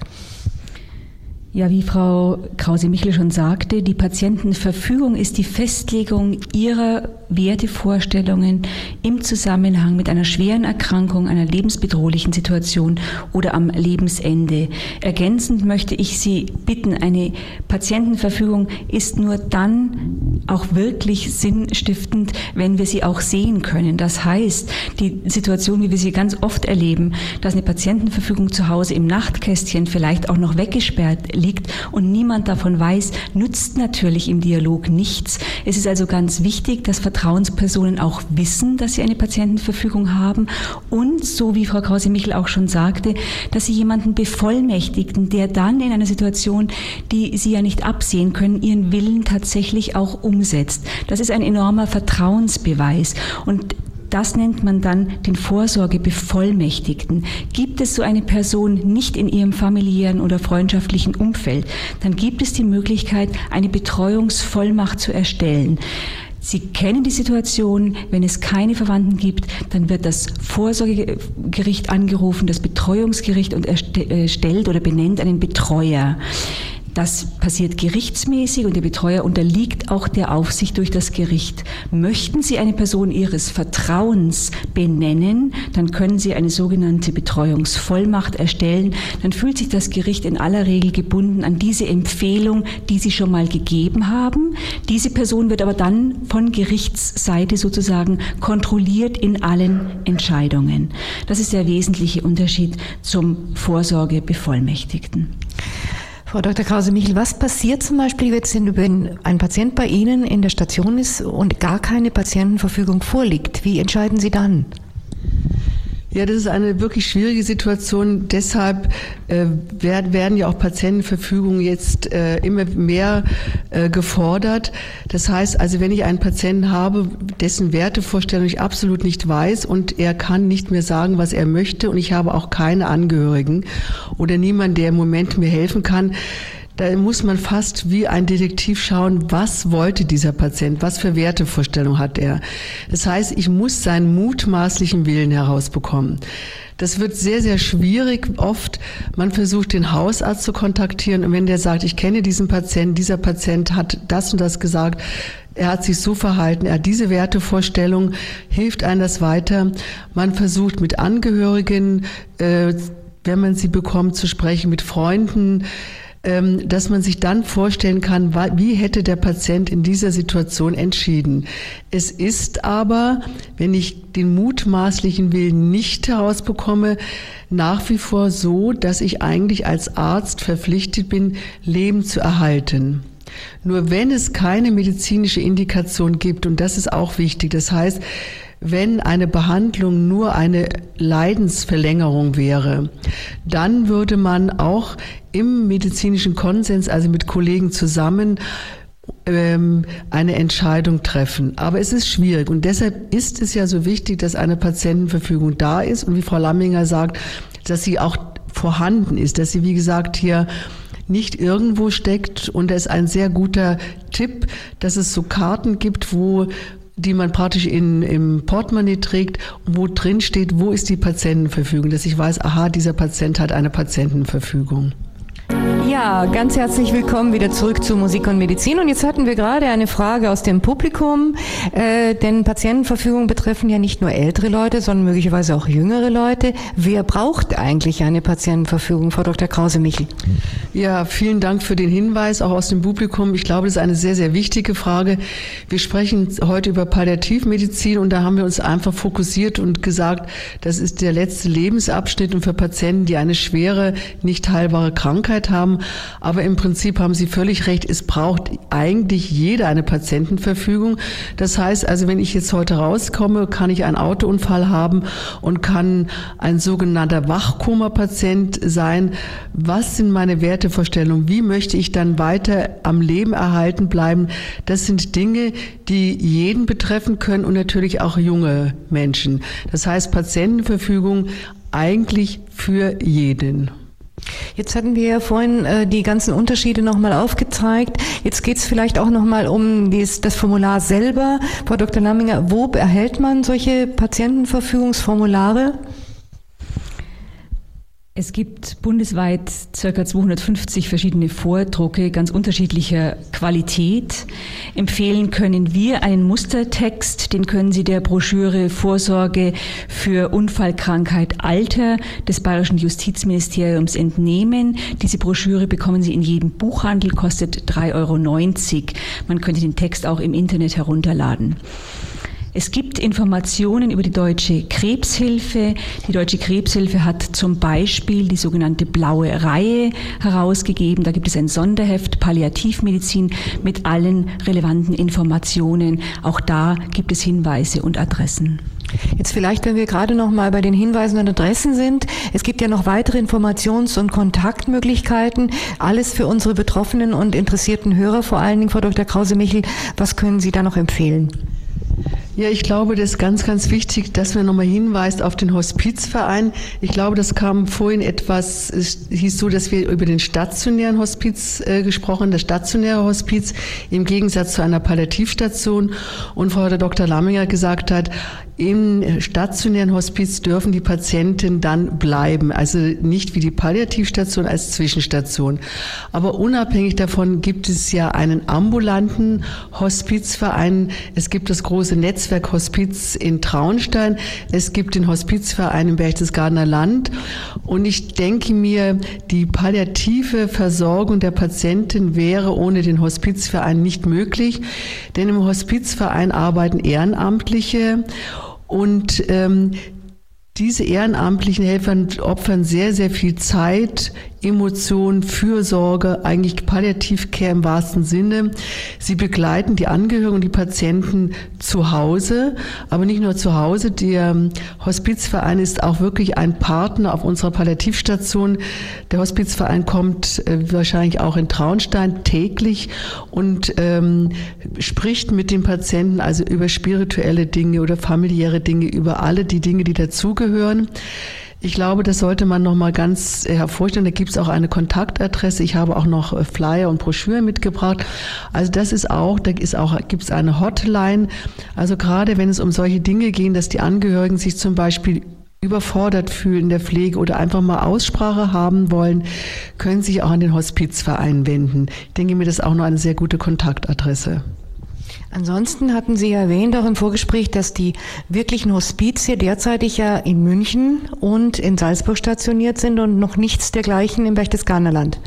Speaker 2: Ja, wie Frau Krause-Michel schon sagte, die Patientenverfügung ist die Festlegung ihrer Wertevorstellungen im Zusammenhang mit einer schweren Erkrankung, einer lebensbedrohlichen Situation oder am Lebensende. Ergänzend möchte ich Sie bitten, eine Patientenverfügung ist nur dann auch wirklich sinnstiftend, wenn wir sie auch sehen können. Das heißt, die Situation, wie wir sie ganz oft erleben, dass eine Patientenverfügung zu Hause im Nachtkästchen vielleicht auch noch weggesperrt liegt und niemand davon weiß, nützt natürlich im Dialog nichts. Es ist also ganz wichtig, dass Vertrauenspersonen auch wissen, dass sie eine Patientenverfügung haben und, so wie Frau Krause-Michel auch schon sagte, dass sie jemanden bevollmächtigten, der dann in einer Situation, die sie ja nicht absehen können, ihren Willen tatsächlich auch umsetzt. Das ist ein enormer Vertrauensbeweis und das nennt man dann den Vorsorgebevollmächtigten. Gibt es so eine Person nicht in ihrem familiären oder freundschaftlichen Umfeld, dann gibt es die Möglichkeit, eine Betreuungsvollmacht zu erstellen. Sie kennen die Situation, wenn es keine Verwandten gibt, dann wird das Vorsorgegericht angerufen, das Betreuungsgericht und erstellt oder benennt einen Betreuer. Das passiert gerichtsmäßig und der Betreuer unterliegt auch der Aufsicht durch das Gericht. Möchten Sie eine Person Ihres Vertrauens benennen, dann können Sie eine sogenannte Betreuungsvollmacht erstellen. Dann fühlt sich das Gericht in aller Regel gebunden an diese Empfehlung, die Sie schon mal gegeben haben. Diese Person wird aber dann von Gerichtsseite sozusagen kontrolliert in allen Entscheidungen. Das ist der wesentliche Unterschied zum Vorsorgebevollmächtigten.
Speaker 1: Frau Dr. Krause-Michel, was passiert zum Beispiel jetzt, wenn ein Patient bei Ihnen in der Station ist und gar keine Patientenverfügung vorliegt? Wie entscheiden Sie dann?
Speaker 3: Ja, das ist eine wirklich schwierige Situation. Deshalb werden ja auch Patientenverfügungen jetzt immer mehr gefordert. Das heißt also, wenn ich einen Patienten habe, dessen Wertevorstellung ich absolut nicht weiß und er kann nicht mehr sagen, was er möchte und ich habe auch keine Angehörigen oder niemanden, der im Moment mir helfen kann, da muss man fast wie ein Detektiv schauen, was wollte dieser Patient, was für Wertevorstellung hat er. Das heißt, ich muss seinen mutmaßlichen Willen herausbekommen. Das wird sehr, sehr schwierig oft. Man versucht, den Hausarzt zu kontaktieren und wenn der sagt, ich kenne diesen Patienten, dieser Patient hat das und das gesagt, er hat sich so verhalten, er hat diese Wertevorstellung, hilft einem das weiter. Man versucht mit Angehörigen, wenn man sie bekommt, zu sprechen, mit Freunden. dass man sich dann vorstellen kann, wie hätte der Patient in dieser Situation entschieden. Es ist aber, wenn ich den mutmaßlichen Willen nicht herausbekomme, nach wie vor so, dass ich eigentlich als Arzt verpflichtet bin, Leben zu erhalten. Nur wenn es keine medizinische Indikation gibt, und das ist auch wichtig, das heißt, wenn eine Behandlung nur eine Leidensverlängerung wäre, dann würde man auch im medizinischen Konsens, also mit Kollegen zusammen, eine Entscheidung treffen. Aber es ist schwierig und deshalb ist es ja so wichtig, dass eine Patientenverfügung da ist und wie Frau Lamminger sagt, dass sie auch vorhanden ist, dass sie, wie gesagt, hier nicht irgendwo steckt. Und da ist ein sehr guter Tipp, dass es so Karten gibt, die man praktisch im Portemonnaie trägt, wo drin steht, wo ist die Patientenverfügung, dass ich weiß, aha, dieser Patient hat eine Patientenverfügung.
Speaker 1: Ja, ganz herzlich willkommen wieder zurück zu Musik und Medizin. Und jetzt hatten wir gerade eine Frage aus dem Publikum, denn Patientenverfügungen betreffen ja nicht nur ältere Leute, sondern möglicherweise auch jüngere Leute. Wer braucht eigentlich eine Patientenverfügung, Frau Dr. Krause-Michel?
Speaker 3: Ja, vielen Dank für den Hinweis, auch aus dem Publikum. Ich glaube, das ist eine sehr, sehr wichtige Frage. Wir sprechen heute über Palliativmedizin und da haben wir uns einfach fokussiert und gesagt, das ist der letzte Lebensabschnitt und für Patienten, die eine schwere, nicht heilbare Krankheit haben. Aber im Prinzip haben Sie völlig recht, es braucht eigentlich jeder eine Patientenverfügung. Das heißt also, wenn ich jetzt heute rauskomme, kann ich einen Autounfall haben und kann ein sogenannter Wachkoma-Patient sein. Was sind meine Wertevorstellungen? Wie möchte ich dann weiter am Leben erhalten bleiben? Das sind Dinge, die jeden betreffen können und natürlich auch junge Menschen. Das heißt, Patientenverfügung eigentlich für jeden.
Speaker 1: Jetzt hatten wir ja vorhin die ganzen Unterschiede nochmal aufgezeigt. Jetzt geht es vielleicht auch nochmal um das Formular selber. Frau Dr. Lamminger, wo erhält man solche Patientenverfügungsformulare?
Speaker 2: Es gibt bundesweit ca. 250 verschiedene Vordrucke ganz unterschiedlicher Qualität. Empfehlen können wir einen Mustertext, den können Sie der Broschüre Vorsorge für Unfall, Krankheit, Alter des Bayerischen Justizministeriums entnehmen. Diese Broschüre bekommen Sie in jedem Buchhandel, kostet 3,90 €. Man könnte den Text auch im Internet herunterladen. Es gibt Informationen über die Deutsche Krebshilfe. Die Deutsche Krebshilfe hat zum Beispiel die sogenannte Blaue Reihe herausgegeben. Da gibt es ein Sonderheft Palliativmedizin mit allen relevanten Informationen. Auch da gibt es Hinweise und Adressen.
Speaker 1: Jetzt vielleicht, wenn wir gerade noch mal bei den Hinweisen und Adressen sind. Es gibt ja noch weitere Informations- und Kontaktmöglichkeiten. Alles für unsere betroffenen und interessierten Hörer, vor allen Dingen, Frau Dr. Krause-Michel. Was können Sie da noch empfehlen?
Speaker 3: Ja, ich glaube, das ist ganz, ganz wichtig, dass man nochmal hinweist auf den Hospizverein. Ich glaube, das kam vorhin etwas, es hieß so, dass wir über den stationären Hospiz gesprochen, das stationäre Hospiz im Gegensatz zu einer Palliativstation. Und Frau Dr. Lamminger gesagt hat, im stationären Hospiz dürfen die Patienten dann bleiben, also nicht wie die Palliativstation als Zwischenstation. Aber unabhängig davon gibt es ja einen ambulanten Hospizverein. Es gibt das große Netzwerk Hospiz in Traunstein. Es gibt den Hospizverein im Berchtesgadener Land. Und ich denke mir, die palliative Versorgung der Patienten wäre ohne den Hospizverein nicht möglich, denn im Hospizverein arbeiten Ehrenamtliche. Und diese ehrenamtlichen Helfer opfern sehr, sehr viel Zeit, Emotion, Fürsorge, eigentlich Palliativcare im wahrsten Sinne. Sie begleiten die Angehörigen und die Patienten zu Hause, aber nicht nur zu Hause. Der Hospizverein ist auch wirklich ein Partner auf unserer Palliativstation. Der Hospizverein kommt wahrscheinlich auch in Traunstein täglich und spricht mit den Patienten also über spirituelle Dinge oder familiäre Dinge, über alle die Dinge, die dazugehören. Ich glaube, das sollte man noch mal ganz hervorstellen. Da gibt es auch eine Kontaktadresse. Ich habe auch noch Flyer und Broschüren mitgebracht. Also das ist auch, gibt es eine Hotline. Also gerade wenn es um solche Dinge geht, dass die Angehörigen sich zum Beispiel überfordert fühlen in der Pflege oder einfach mal Aussprache haben wollen, können sich auch an den Hospizverein wenden. Ich denke mir, das ist auch noch eine sehr gute Kontaktadresse.
Speaker 1: Ansonsten hatten Sie ja erwähnt, auch im Vorgespräch, dass die wirklichen Hospize derzeitig ja in München und in Salzburg stationiert sind und noch nichts dergleichen im Berchtesgadener Land.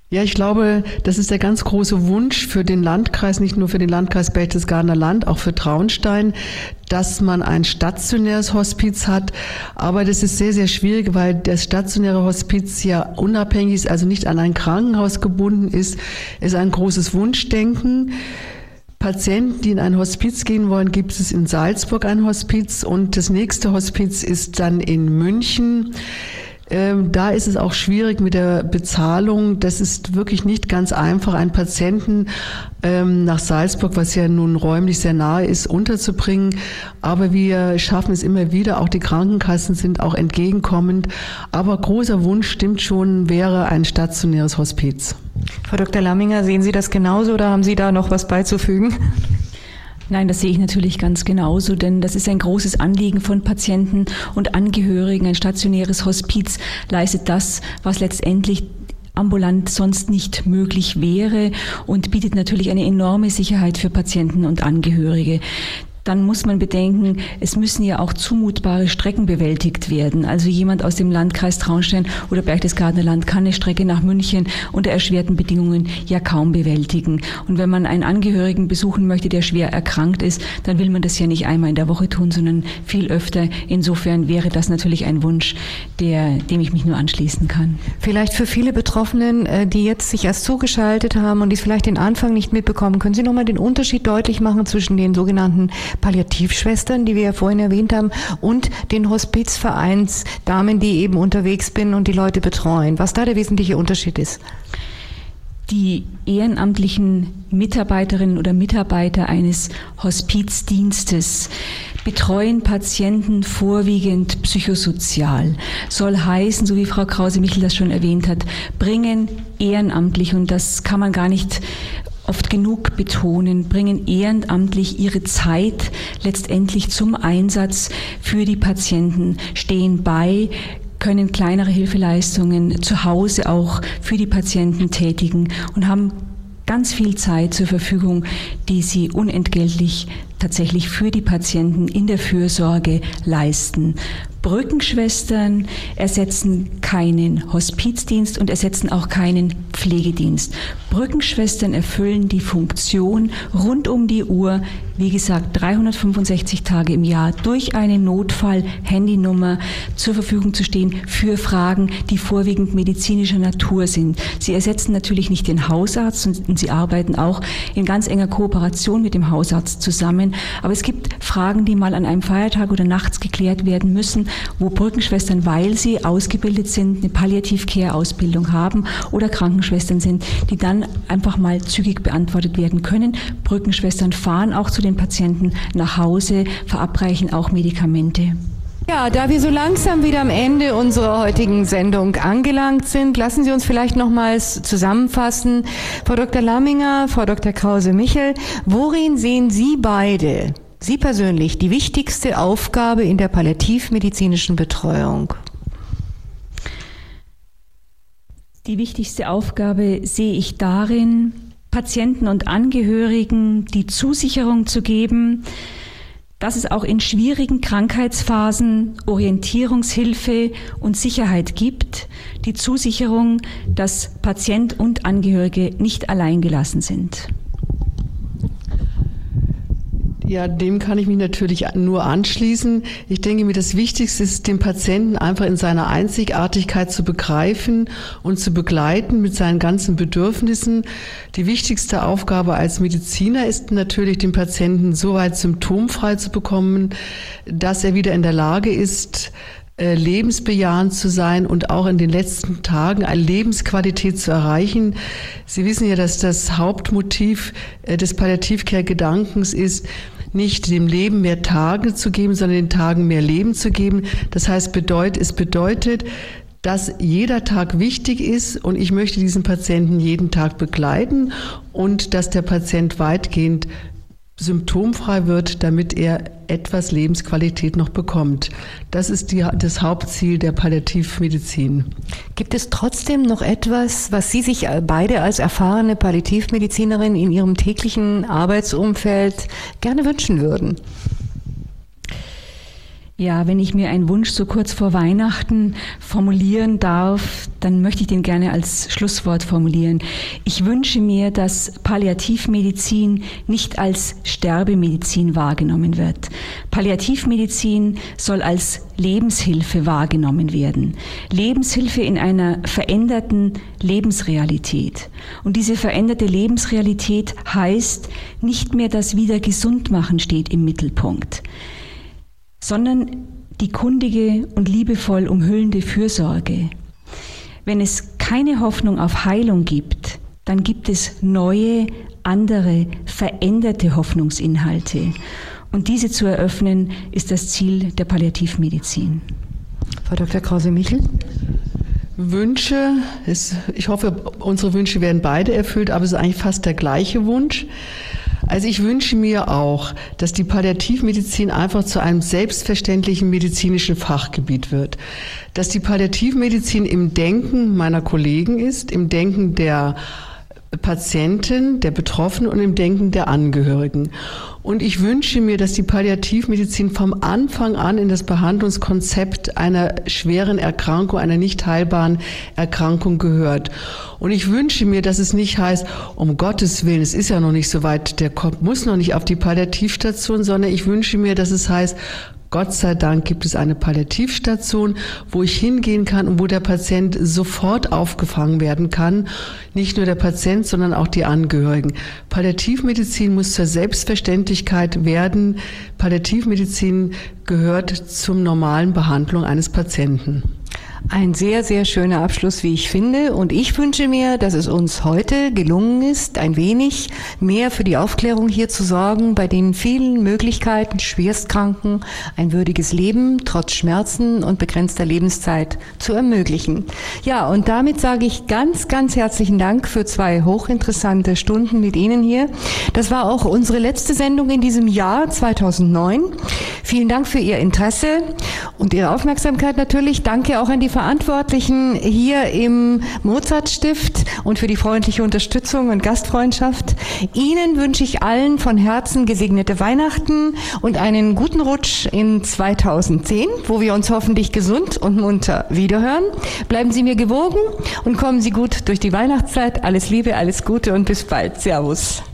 Speaker 3: Ja, ich glaube, das ist der ganz große Wunsch für den Landkreis, nicht nur für den Landkreis Berchtesgadener Land, auch für Traunstein, dass man ein stationäres Hospiz hat. Aber das ist sehr, sehr schwierig, weil das stationäre Hospiz ja unabhängig ist, also nicht an ein Krankenhaus gebunden ist. Es ist ein großes Wunschdenken. Patienten, die in ein Hospiz gehen wollen, gibt es in Salzburg ein Hospiz und das nächste Hospiz ist dann in München. Da ist es auch schwierig mit der Bezahlung. Das ist wirklich nicht ganz einfach, einen Patienten nach Salzburg, was ja nun räumlich sehr nahe ist, unterzubringen. Aber wir schaffen es immer wieder. Auch die Krankenkassen sind auch entgegenkommend. Aber großer Wunsch, stimmt schon, wäre ein stationäres Hospiz.
Speaker 1: Frau Dr. Lamminger, sehen Sie das genauso oder haben Sie da noch was beizufügen?
Speaker 2: Nein, das sehe ich natürlich ganz genauso, denn das ist ein großes Anliegen von Patienten und Angehörigen. Ein stationäres Hospiz leistet das, was letztendlich ambulant sonst nicht möglich wäre und bietet natürlich eine enorme Sicherheit für Patienten und Angehörige. Dann muss man bedenken, es müssen ja auch zumutbare Strecken bewältigt werden. Also jemand aus dem Landkreis Traunstein oder Berchtesgadener Land kann eine Strecke nach München unter erschwerten Bedingungen ja kaum bewältigen. Und wenn man einen Angehörigen besuchen möchte, der schwer erkrankt ist, dann will man das ja nicht einmal in der Woche tun, sondern viel öfter. Insofern wäre das natürlich ein Wunsch, dem ich mich nur anschließen kann.
Speaker 1: Vielleicht für viele Betroffenen, die jetzt sich erst zugeschaltet haben und die es vielleicht den Anfang nicht mitbekommen, können Sie nochmal den Unterschied deutlich machen zwischen den sogenannten Palliativschwestern, die wir ja vorhin erwähnt haben, und den Hospizvereinsdamen, die eben unterwegs sind und die Leute betreuen. Was da der wesentliche Unterschied ist?
Speaker 2: Die ehrenamtlichen Mitarbeiterinnen oder Mitarbeiter eines Hospizdienstes betreuen Patienten vorwiegend psychosozial. Soll heißen, so wie Frau Krause-Michel das schon erwähnt hat, bringen ehrenamtlich, und das kann man gar nicht oft genug betonen, bringen ehrenamtlich ihre Zeit letztendlich zum Einsatz für die Patienten, stehen bei, können kleinere Hilfeleistungen zu Hause auch für die Patienten tätigen und haben ganz viel Zeit zur Verfügung, die sie unentgeltlich tatsächlich für die Patienten in der Fürsorge leisten. Brückenschwestern ersetzen keinen Hospizdienst und ersetzen auch keinen Pflegedienst. Brückenschwestern erfüllen die Funktion rund um die Uhr, wie gesagt 365 Tage im Jahr, durch eine Notfall-Handynummer zur Verfügung zu stehen für Fragen, die vorwiegend medizinischer Natur sind. Sie ersetzen natürlich nicht den Hausarzt und sie arbeiten auch in ganz enger Kooperation mit dem Hausarzt zusammen. Aber es gibt Fragen, die mal an einem Feiertag oder nachts geklärt werden müssen, wo Brückenschwestern, weil sie ausgebildet sind, eine Palliativ-Care-Ausbildung haben oder Krankenschwestern sind, die dann einfach mal zügig beantwortet werden können. Brückenschwestern fahren auch zu den Patienten nach Hause, verabreichen auch Medikamente.
Speaker 1: Ja, da wir so langsam wieder am Ende unserer heutigen Sendung angelangt sind, lassen Sie uns vielleicht nochmals zusammenfassen. Frau Dr. Lamminger, Frau Dr. Krause-Michel, worin sehen Sie beide, Sie persönlich, die wichtigste Aufgabe in der palliativmedizinischen Betreuung?
Speaker 2: Die wichtigste Aufgabe sehe ich darin, Patienten und Angehörigen die Zusicherung zu geben, dass es auch in schwierigen Krankheitsphasen Orientierungshilfe und Sicherheit gibt, die Zusicherung, dass Patient und Angehörige nicht allein gelassen sind.
Speaker 3: Ja, dem kann ich mich natürlich nur anschließen. Ich denke mir, das Wichtigste ist, den Patienten einfach in seiner Einzigartigkeit zu begreifen und zu begleiten mit seinen ganzen Bedürfnissen. Die wichtigste Aufgabe als Mediziner ist natürlich, den Patienten so weit symptomfrei zu bekommen, dass er wieder in der Lage ist, lebensbejahend zu sein und auch in den letzten Tagen eine Lebensqualität zu erreichen. Sie wissen ja, dass das Hauptmotiv des Palliativ-Care-Gedankens ist, nicht dem Leben mehr Tage zu geben, sondern den Tagen mehr Leben zu geben. Das heißt, es bedeutet, dass jeder Tag wichtig ist und ich möchte diesen Patienten jeden Tag begleiten und dass der Patient weitgehend symptomfrei wird, damit er etwas Lebensqualität noch bekommt. Das ist das Hauptziel der Palliativmedizin.
Speaker 1: Gibt es trotzdem noch etwas, was Sie sich beide als erfahrene Palliativmedizinerin in Ihrem täglichen Arbeitsumfeld gerne wünschen würden?
Speaker 2: Ja, wenn ich mir einen Wunsch so kurz vor Weihnachten formulieren darf, dann möchte ich den gerne als Schlusswort formulieren. Ich wünsche mir, dass Palliativmedizin nicht als Sterbemedizin wahrgenommen wird. Palliativmedizin soll als Lebenshilfe wahrgenommen werden. Lebenshilfe in einer veränderten Lebensrealität. Und diese veränderte Lebensrealität heißt, nicht mehr das Wiedergesundmachen steht im Mittelpunkt, sondern die kundige und liebevoll umhüllende Fürsorge. Wenn es keine Hoffnung auf Heilung gibt, dann gibt es neue, andere, veränderte Hoffnungsinhalte. Und diese zu eröffnen, ist das Ziel der Palliativmedizin.
Speaker 1: Frau Dr. Krause-Michel?
Speaker 3: Wünsche, ich hoffe, unsere Wünsche werden beide erfüllt, aber es ist eigentlich fast der gleiche Wunsch. Also ich wünsche mir auch, dass die Palliativmedizin einfach zu einem selbstverständlichen medizinischen Fachgebiet wird. Dass die Palliativmedizin im Denken meiner Kollegen ist, im Denken der Patienten, der Betroffenen und im Denken der Angehörigen. Und ich wünsche mir, dass die Palliativmedizin vom Anfang an in das Behandlungskonzept einer schweren Erkrankung, einer nicht heilbaren Erkrankung gehört. Und ich wünsche mir, dass es nicht heißt, um Gottes Willen, es ist ja noch nicht so weit, der muss noch nicht auf die Palliativstation, sondern ich wünsche mir, dass es heißt, Gott sei Dank gibt es eine Palliativstation, wo ich hingehen kann und wo der Patient sofort aufgefangen werden kann. Nicht nur der Patient, sondern auch die Angehörigen. Palliativmedizin muss zur Selbstverständlichkeit werden. Palliativmedizin gehört zum normalen Behandlung eines Patienten.
Speaker 1: Ein sehr, sehr schöner Abschluss, wie ich finde. Und ich wünsche mir, dass es uns heute gelungen ist, ein wenig mehr für die Aufklärung hier zu sorgen, bei den vielen Möglichkeiten, Schwerstkranken ein würdiges Leben trotz Schmerzen und begrenzter Lebenszeit zu ermöglichen. Ja, und damit sage ich ganz, ganz herzlichen Dank für 2 hochinteressante Stunden mit Ihnen hier. Das war auch unsere letzte Sendung in diesem Jahr 2009. Vielen Dank für Ihr Interesse und Ihre Aufmerksamkeit natürlich. Danke auch an die Verantwortlichen hier im Mozartstift und für die freundliche Unterstützung und Gastfreundschaft. Ihnen wünsche ich allen von Herzen gesegnete Weihnachten und einen guten Rutsch in 2010, wo wir uns hoffentlich gesund und munter wiederhören. Bleiben Sie mir gewogen und kommen Sie gut durch die Weihnachtszeit. Alles Liebe, alles Gute und bis bald. Servus.